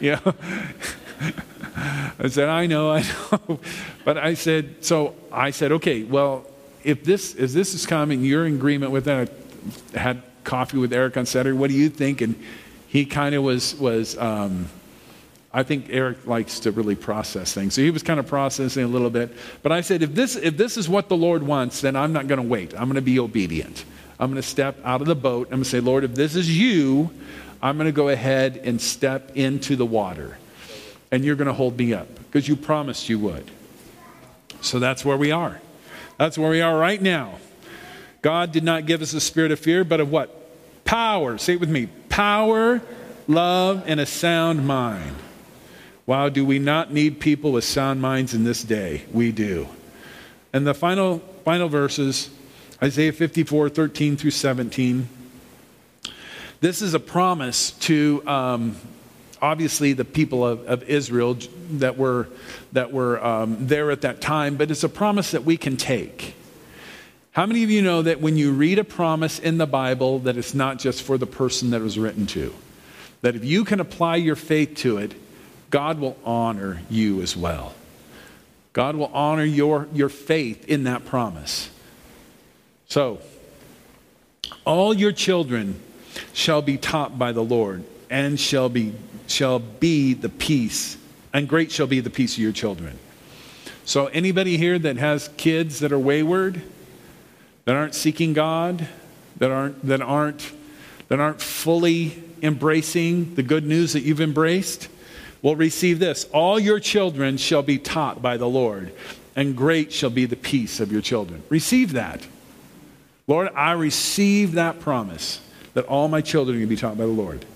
I said, I know. But I said, okay, well, if this is coming, you're in agreement with that. I had coffee with Eric on Saturday. What do you think? And he kind of was I think Eric likes to really process things. So he was kind of processing a little bit. But I said, if this is what the Lord wants, then I'm not going to wait. I'm going to be obedient. I'm going to step out of the boat. I'm going to say, Lord, if this is you, I'm going to go ahead and step into the water. And you're going to hold me up because you promised you would. So that's where we are. That's where we are right now. God did not give us a spirit of fear, but of what? Power. Say it with me. Power, love, and a sound mind. Wow, do we not need people with sound minds in this day? We do. And the final verses, Isaiah 54, 13 through 17. This is a promise to obviously the people of Israel that were there at that time, but it's a promise that we can take. How many of you know that when you read a promise in the Bible, that it's not just for the person that it was written to? That if you can apply your faith to it, God will honor you as well. God will honor your faith in that promise. So, all your children shall be taught by the Lord, and shall be the peace, and great shall be the peace of your children. So anybody here that has kids that are wayward, that aren't seeking God, that aren't fully embracing the good news that you've embraced, will receive this. All your children shall be taught by the Lord, and great shall be the peace of your children. Receive that. Lord, I receive that promise that all my children are going to be taught by the Lord.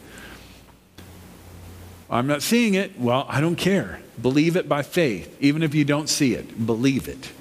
I'm not seeing it. Well, I don't care. Believe it by faith. Even if you don't see it, believe it.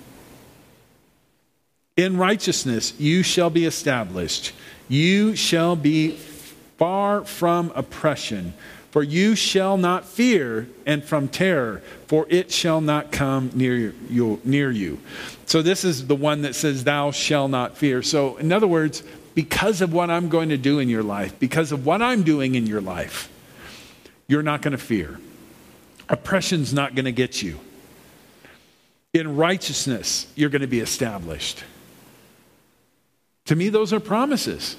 In righteousness you shall be established. You shall be far from oppression. For you shall not fear, and from terror, for it shall not come near you. So this is the one that says, thou shalt not fear. So in other words, because of what I'm going to do in your life, because of what I'm doing in your life, you're not going to fear. Oppression's not going to get you. In righteousness, you're going to be established. To me, those are promises.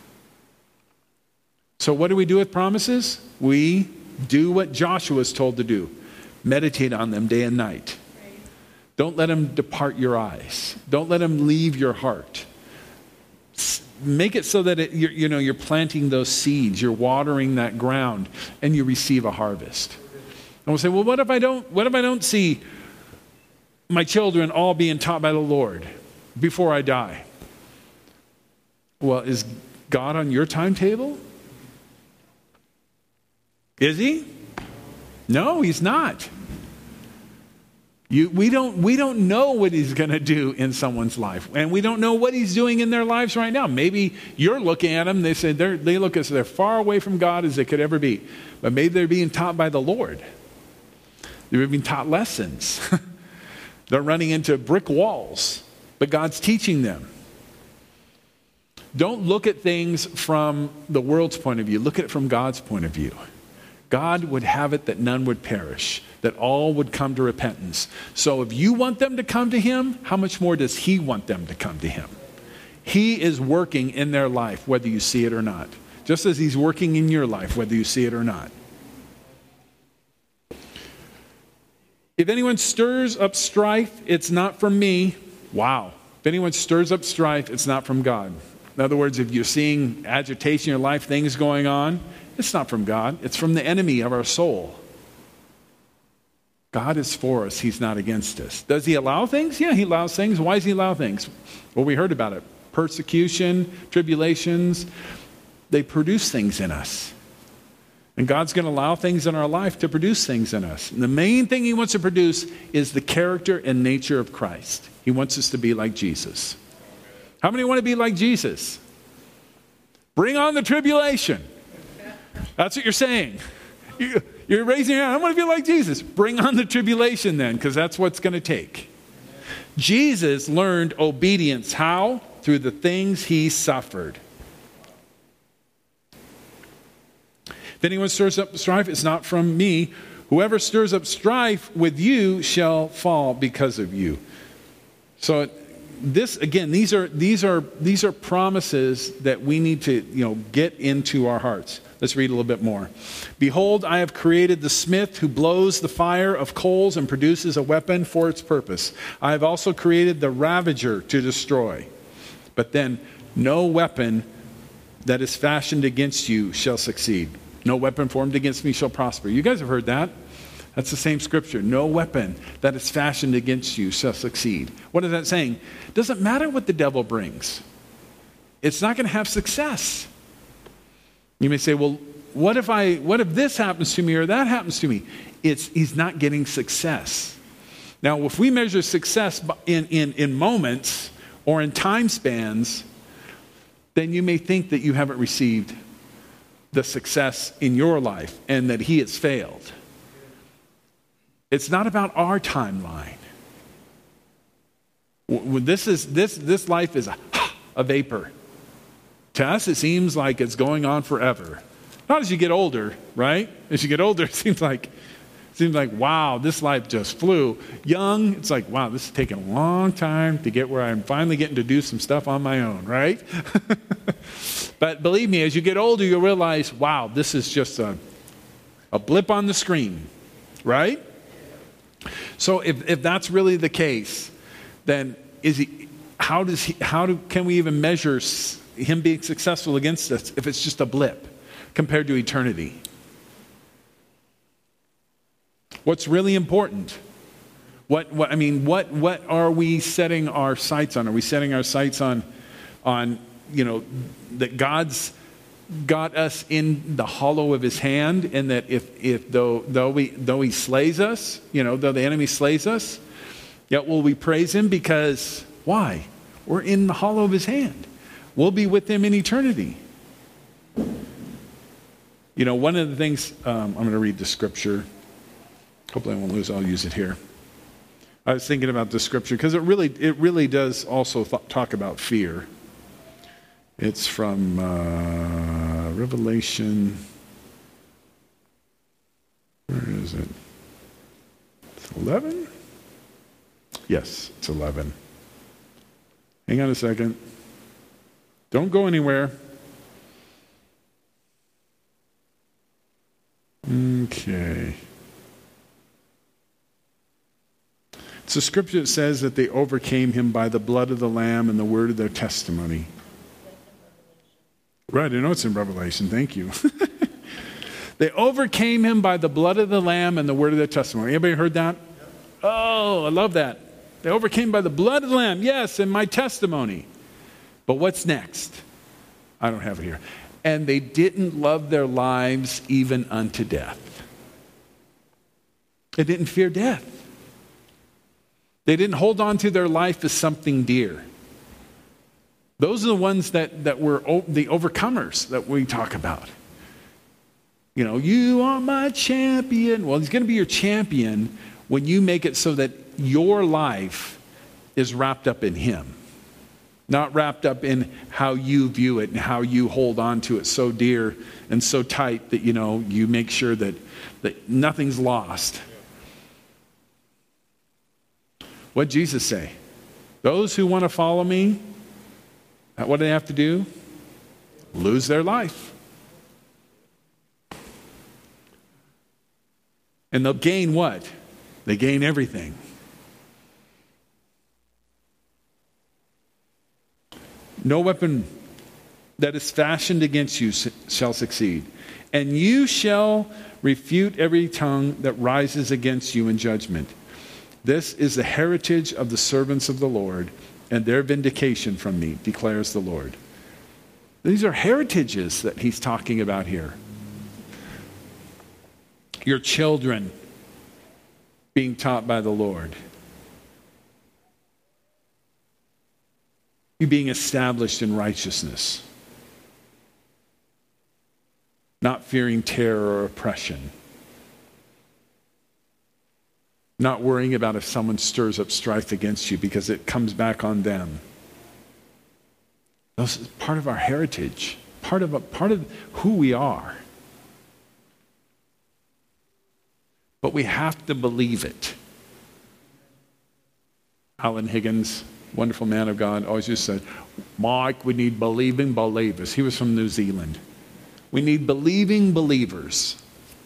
So what do we do with promises? We do what Joshua was told to do. Meditate on them day and night. Don't let them depart your eyes. Don't let them leave your heart. Make it so that you're planting those seeds, you're watering that ground, and you receive a harvest. And we'll say, well, what if I don't see my children all being taught by the Lord before I die? Well, is God on your timetable? Is he? No, he's not. We don't know what he's going to do in someone's life, and we don't know what he's doing in their lives right now. Maybe you're looking at them; they look as they're far away from God as they could ever be, but maybe they're being taught by the Lord. They're being taught lessons. They're running into brick walls, but God's teaching them. Don't look at things from the world's point of view. Look at it from God's point of view. God would have it that none would perish, that all would come to repentance. So if you want them to come to him, how much more does he want them to come to him? He is working in their life, whether you see it or not. Just as he's working in your life, whether you see it or not. If anyone stirs up strife, it's not from me. Wow. If anyone stirs up strife, it's not from God. In other words, if you're seeing agitation in your life, things going on, it's not from God. It's from the enemy of our soul. God is for us. He's not against us. Does he allow things? Yeah, he allows things. Why does he allow things? Well, we heard about it. Persecution, tribulations, they produce things in us. And God's going to allow things in our life to produce things in us. And the main thing he wants to produce is the character and nature of Christ. He wants us to be like Jesus. How many want to be like Jesus? Bring on the tribulation. That's what you're saying. You're raising your hand. I want to be like Jesus. Bring on the tribulation then, because that's what's going to take. Jesus learned obedience. How? Through the things he suffered. If anyone stirs up strife, it's not from me. Whoever stirs up strife with you shall fall because of you. So this again, these are promises that we need to get into our hearts. Let's read a little bit more. Behold, I have created the smith who blows the fire of coals and produces a weapon for its purpose. I have also created the ravager to destroy. But then no weapon that is fashioned against you shall succeed. No weapon formed against me shall prosper. You guys have heard that. That's the same scripture. No weapon that is fashioned against you shall succeed. What is that saying? It doesn't matter what the devil brings. It's not going to have success. You may say, well, what if this happens to me or that happens to me? He's not getting success. Now, if we measure success in moments or in time spans, then you may think that you haven't received the success in your life and that he has failed. It's not about our timeline. This life is a vapor. To us, it seems like it's going on forever. Not as you get older, right? As you get older, it seems like, wow, this life just flew. Young, it's like, wow, this is taking a long time to get where I'm finally getting to do some stuff on my own, right? But believe me, as you get older, you'll realize, wow, this is just a blip on the screen, right? So if that's really the case, then how can we even measure him being successful against us if it's just a blip compared to eternity? What's really important? What are we setting our sights on? Are we setting our sights on that God's got us in the hollow of his hand, and that though he slays us, though the enemy slays us, yet will we praise him because why? We're in the hollow of his hand. We'll be with him in eternity. One of the things, I'm going to read the scripture. Hopefully I won't lose, I'll use it here. I was thinking about the scripture because it really does also talk about fear. It's from Revelation. Where is it? It's 11? Yes, it's 11. Hang on a second. Don't go anywhere. Okay. It's a scripture that says that they overcame him by the blood of the Lamb and the word of their testimony. Right, I know it's in Revelation. Thank you. They overcame him by the blood of the Lamb and the word of their testimony. Anybody heard that? Oh, I love that. They overcame by the blood of the Lamb. Yes, and my testimony. But what's next? I don't have it here. And they didn't love their lives even unto death. They didn't fear death. They didn't hold on to their life as something dear. Those are the ones that were the overcomers that we talk about. You are my champion. Well, he's going to be your champion when you make it so that your life is wrapped up in him. Not wrapped up in how you view it and how you hold on to it so dear and so tight that, you make sure that nothing's lost. What did Jesus say? Those who want to follow me, what do they have to do? Lose their life. And they'll gain what? They gain everything. No weapon that is fashioned against you shall succeed. And you shall refute every tongue that rises against you in judgment. This is the heritage of the servants of the Lord, and their vindication from me, declares the Lord. These are heritages that he's talking about here. Your children being taught by the Lord. You being established in righteousness. Not fearing terror or oppression. Not worrying about if someone stirs up strife against you because it comes back on them. This is part of our heritage, part of who we are. But we have to believe it. Alan Higgins, wonderful man of God, always just said, Mike, we need believing believers. He was from New Zealand. We need believing believers.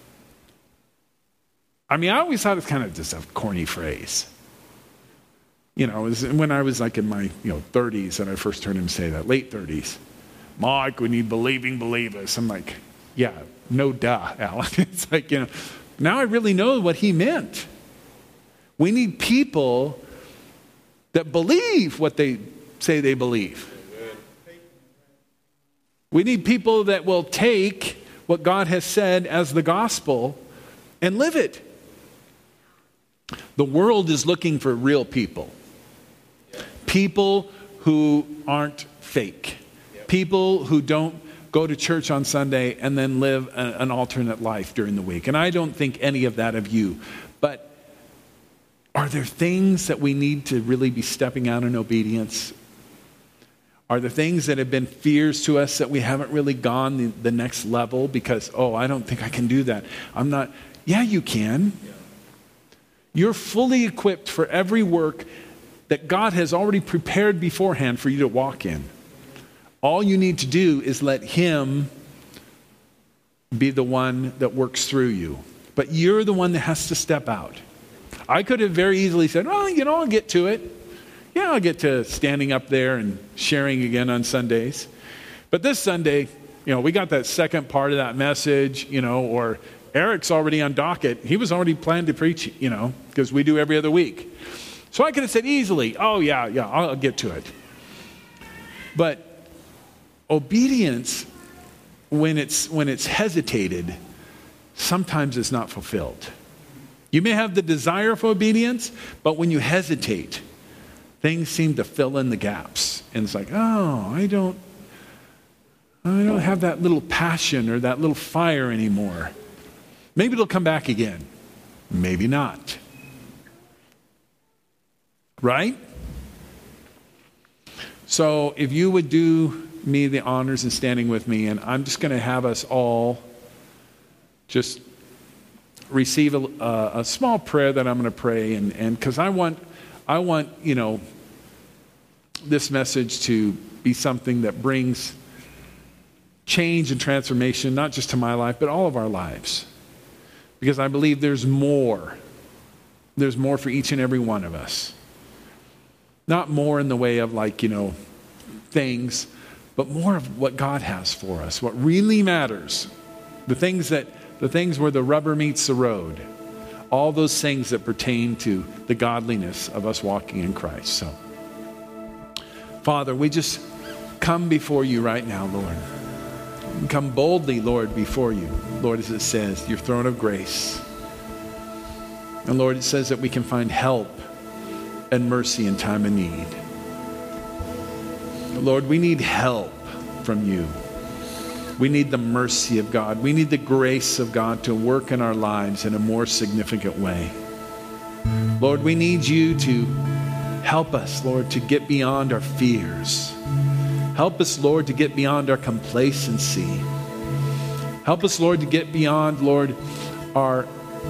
I mean, I always thought it's kind of just a corny phrase. You know, it was when I was like in my 30s that I first heard him say that, late 30s. Mike, we need believing believers. I'm like, yeah, no duh, Alan. It's like, now I really know what he meant. We need people that believe what they say they believe. We need people that will take what God has said as the gospel and live it. The world is looking for real people. People who aren't fake. People who don't go to church on Sunday and then live an alternate life during the week. And I don't think any of that of you. But are there things that we need to really be stepping out in obedience? Are there things that have been fears to us that we haven't really gone the next level because, I don't think I can do that. I'm not. Yeah, you can. You're fully equipped for every work that God has already prepared beforehand for you to walk in. All you need to do is let Him be the one that works through you. But you're the one that has to step out. I could have very easily said, I'll get to it. Yeah, I'll get to standing up there and sharing again on Sundays. But this Sunday, we got that second part of that message, or Eric's already on docket. He was already planned to preach, because we do every other week. So I could have said easily, I'll get to it. But obedience, when it's hesitated, sometimes it's not fulfilled. You may have the desire for obedience, but when you hesitate, things seem to fill in the gaps. And it's like, I don't have that little passion or that little fire anymore. Maybe it'll come back again. Maybe not. Right? So if you would do me the honors and standing with me, and I'm just going to have us all just receive a small prayer that I'm going to pray, and because I want this message to be something that brings change and transformation, not just to my life, but all of our lives. Because I believe there's more. There's more for each and every one of us. Not more in the way of things, but more of what God has for us. What really matters. The things where the rubber meets the road. All those things that pertain to the godliness of us walking in Christ. So, Father, we just come before you right now, Lord. We come boldly, Lord, before you. Lord, as it says, your throne of grace. And Lord, it says that we can find help and mercy in time of need. Lord, we need help from you. We need the mercy of God. We need the grace of God to work in our lives in a more significant way. Lord, we need you to help us, Lord, to get beyond our fears. Help us, Lord, to get beyond our complacency. Help us, Lord, to get beyond, Lord, our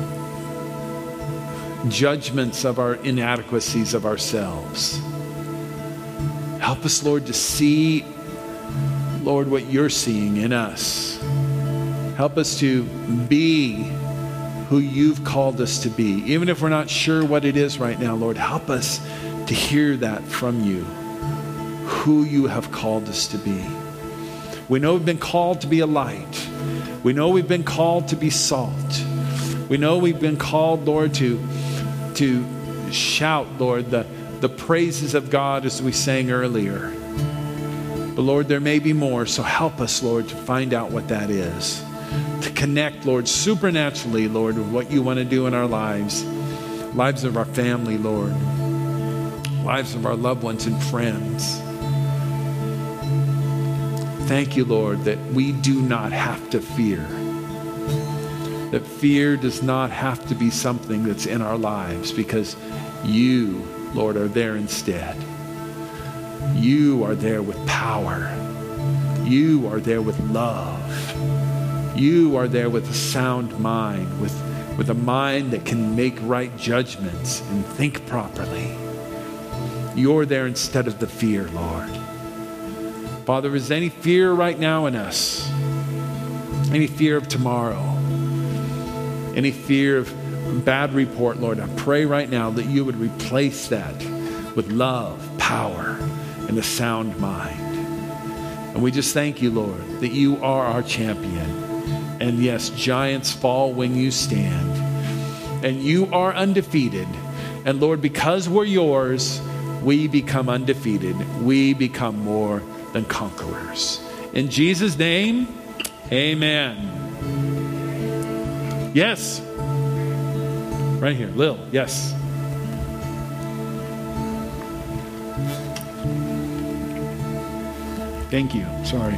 judgments of our inadequacies of ourselves. Help us, Lord, to see, Lord, what you're seeing in us. Help us to be who you've called us to be. Even if we're not sure what it is right now, Lord, help us to hear that from you, who you have called us to be. We know we've been called to be a light. We know we've been called to be salt. We know we've been called, Lord, to shout, Lord, the praises of God as we sang earlier. But Lord, there may be more, so help us, Lord, to find out what that is. To connect, Lord, supernaturally, Lord, with what you want to do in our lives. Lives of our family, Lord. Lives of our loved ones and friends. Thank you, Lord, that we do not have to fear. That fear does not have to be something that's in our lives because you, Lord, are there instead. You are there with power. You are there with love. You are there with a sound mind, with a mind that can make right judgments and think properly. You're there instead of the fear, Lord. Father, is there any fear right now in us? any fear of tomorrow, any fear of bad report, Lord, I pray right now that you would replace that with love, power, and a sound mind. And we just thank you, Lord, that you are our champion. And yes, giants fall when you stand. And you are undefeated. And Lord, because we're yours, we become undefeated. We become more than conquerors. In Jesus' name, amen. Yes. Right here, Lil, yes. Thank you. Sorry.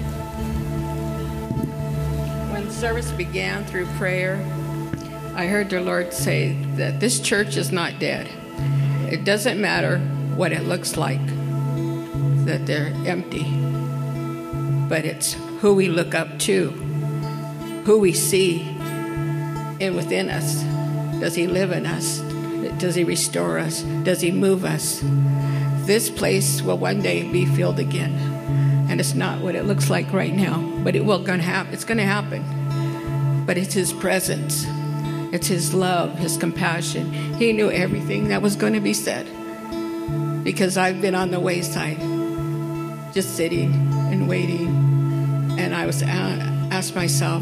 When service began through prayer, I heard the Lord say that this church is not dead. It doesn't matter what it looks like, that they're empty. But it's who we look up to, who we see in within us. Does he live in us? Does he restore us? Does he move us? This place will one day be filled again. And it's not what it looks like right now, but it's going to happen. But it's his presence. It's his love, his compassion. He knew everything that was going to be said. Because I've been on the wayside, just sitting and waiting. And I was asked myself,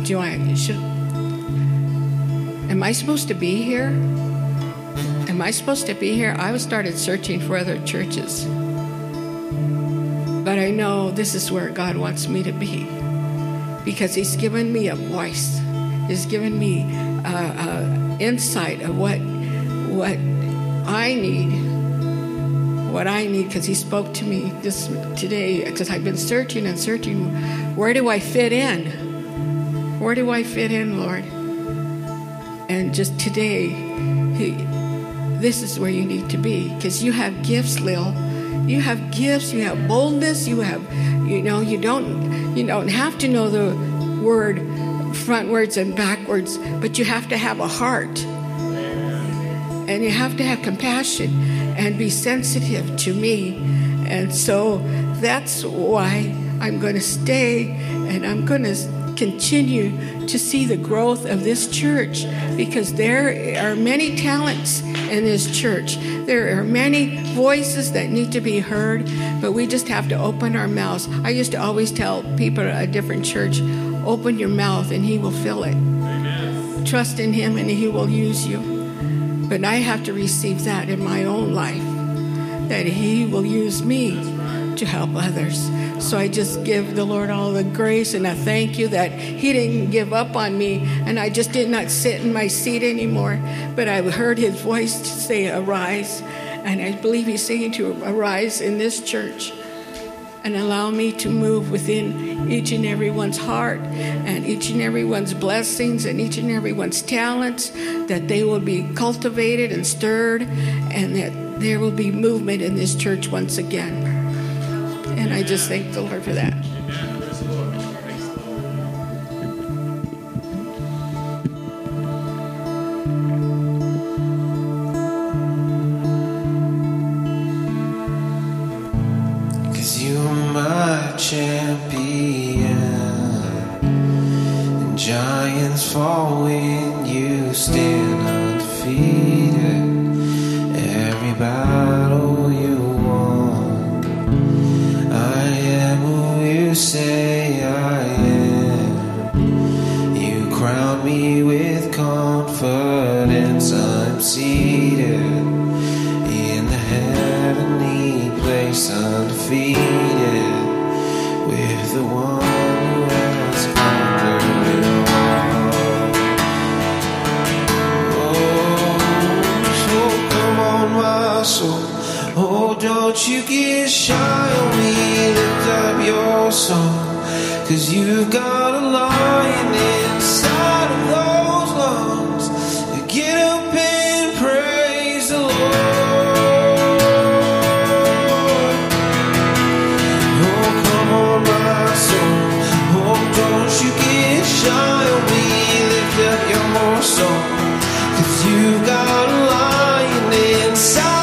am I supposed to be here? Am I supposed to be here? I started searching for other churches. But I know this is where God wants me to be. Because he's given me a voice. He's given me insight of what I need. What I need, because he spoke to me just today, because I've been searching and searching. Where do I fit in? Where do I fit in, Lord? And just today, this is where you need to be, because you have gifts, Lil. You have gifts. You have boldness. You have, you don't have to know the word frontwards and backwards, but you have to have a heart, and you have to have compassion and be sensitive to me. And so that's why I'm going to stay, and I'm going to continue to see the growth of this church, because there are many talents in this church. There are many voices that need to be heard, but we just have to open our mouths. I used to always tell people at a different church, open your mouth and he will fill it. Amen. Trust in him and he will use you. But I have to receive that in my own life, that he will use me to help others. So I just give the Lord all the grace, and I thank you that he didn't give up on me, and I just did not sit in my seat anymore, but I heard his voice say, arise, and I believe he's saying to arise in this church and allow me to move within each and everyone's heart and each and everyone's blessings and each and everyone's talents, that they will be cultivated and stirred, and that there will be movement in this church once again. And I just thank the Lord for that. Cause you are my champion, and giants fall when you stand undefeated. Every battle you won, I am who you say I am. You crown me with confidence. I'm seated in the heavenly place, undefeated, with the one who has conquered it all. Oh, so come on, my soul. Oh, don't you get shy on me, lift up your song, 'cause you've got a lion inside of those lungs. Get up and praise the Lord. Oh, come on, my soul. Oh, don't you get shy on me, lift up your song, 'cause you've got a lion inside.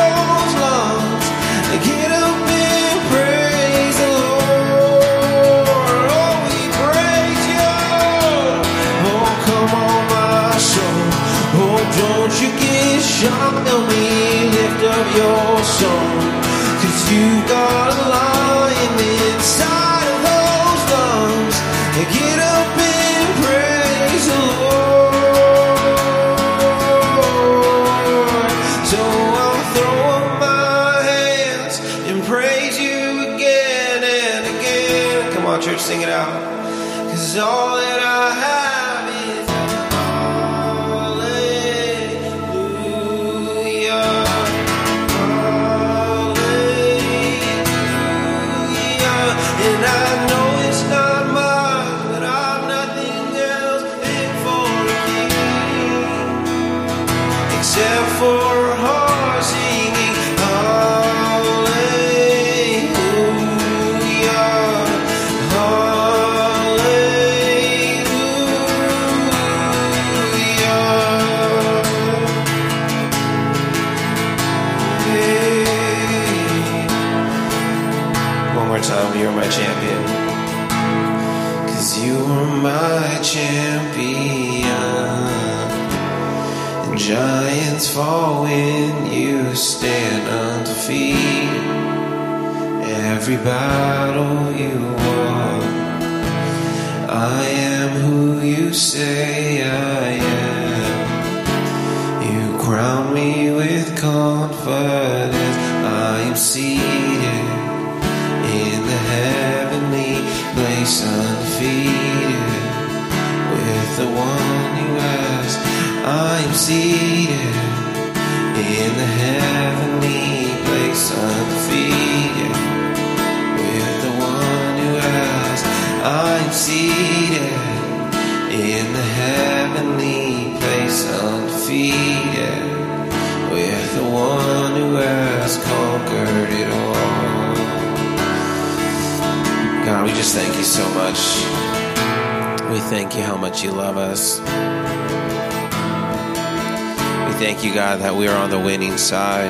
Get up and praise the Lord. Oh, we praise you. sing it out. 'Cause all that I have is hallelujah. Hallelujah. And I know it's not much, but I've nothing else fit for a king except for a heart singing time, you're my champion. 'Cause you are my champion. And giants fall when you stand undefeated. Every battle you won. I am who you say I am. You crown me with confidence. I am seated in the heavenly place, undefeated with the one who has. I'm seated in the heavenly place, undefeated with the one who has. I'm seated in the heavenly place, undefeated with the one who has conquered it all. God, we just thank you so much. We thank you how much you love us. We thank you, God, that we are on the winning side.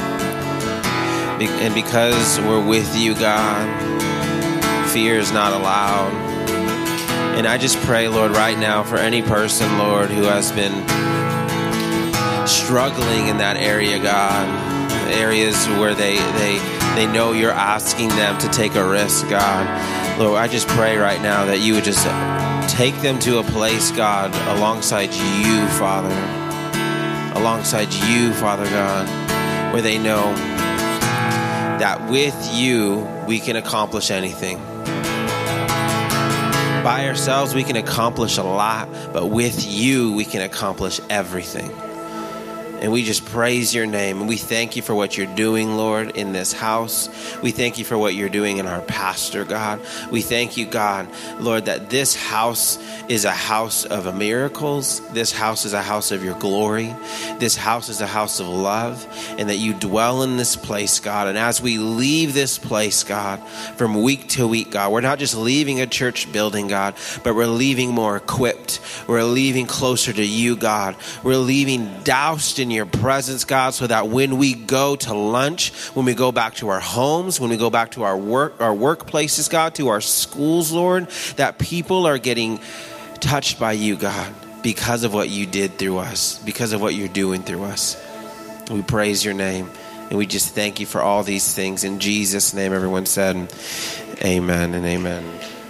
And because we're with you, God, fear is not allowed. And I just pray, Lord, right now for any person, Lord, who has been struggling in that area, God, areas where they know you're asking them to take a risk, God. Lord, I just pray right now that you would just take them to a place, God, alongside you, Father. Alongside you, Father God, where they know that with you, we can accomplish anything. By ourselves, we can accomplish a lot, but with you, we can accomplish everything. And we just praise your name. And we thank you for what you're doing, Lord, in this house. We thank you for what you're doing in our pastor, God. We thank you, God, Lord, that this house is a house of miracles. This house is a house of your glory. This house is a house of love. And that you dwell in this place, God. And as we leave this place, God, from week to week, God, we're not just leaving a church building, God, but we're leaving more equipped. We're leaving closer to you, God. We're leaving doused in your presence, God, so that when we go to lunch, when we go back to our homes, when we go back to our workplaces, God, to our schools, Lord, that people are getting touched by you, God, because of what you did through us, because of what you're doing through us. We praise your name, and we just thank you for all these things. In Jesus' name, everyone said, amen and amen.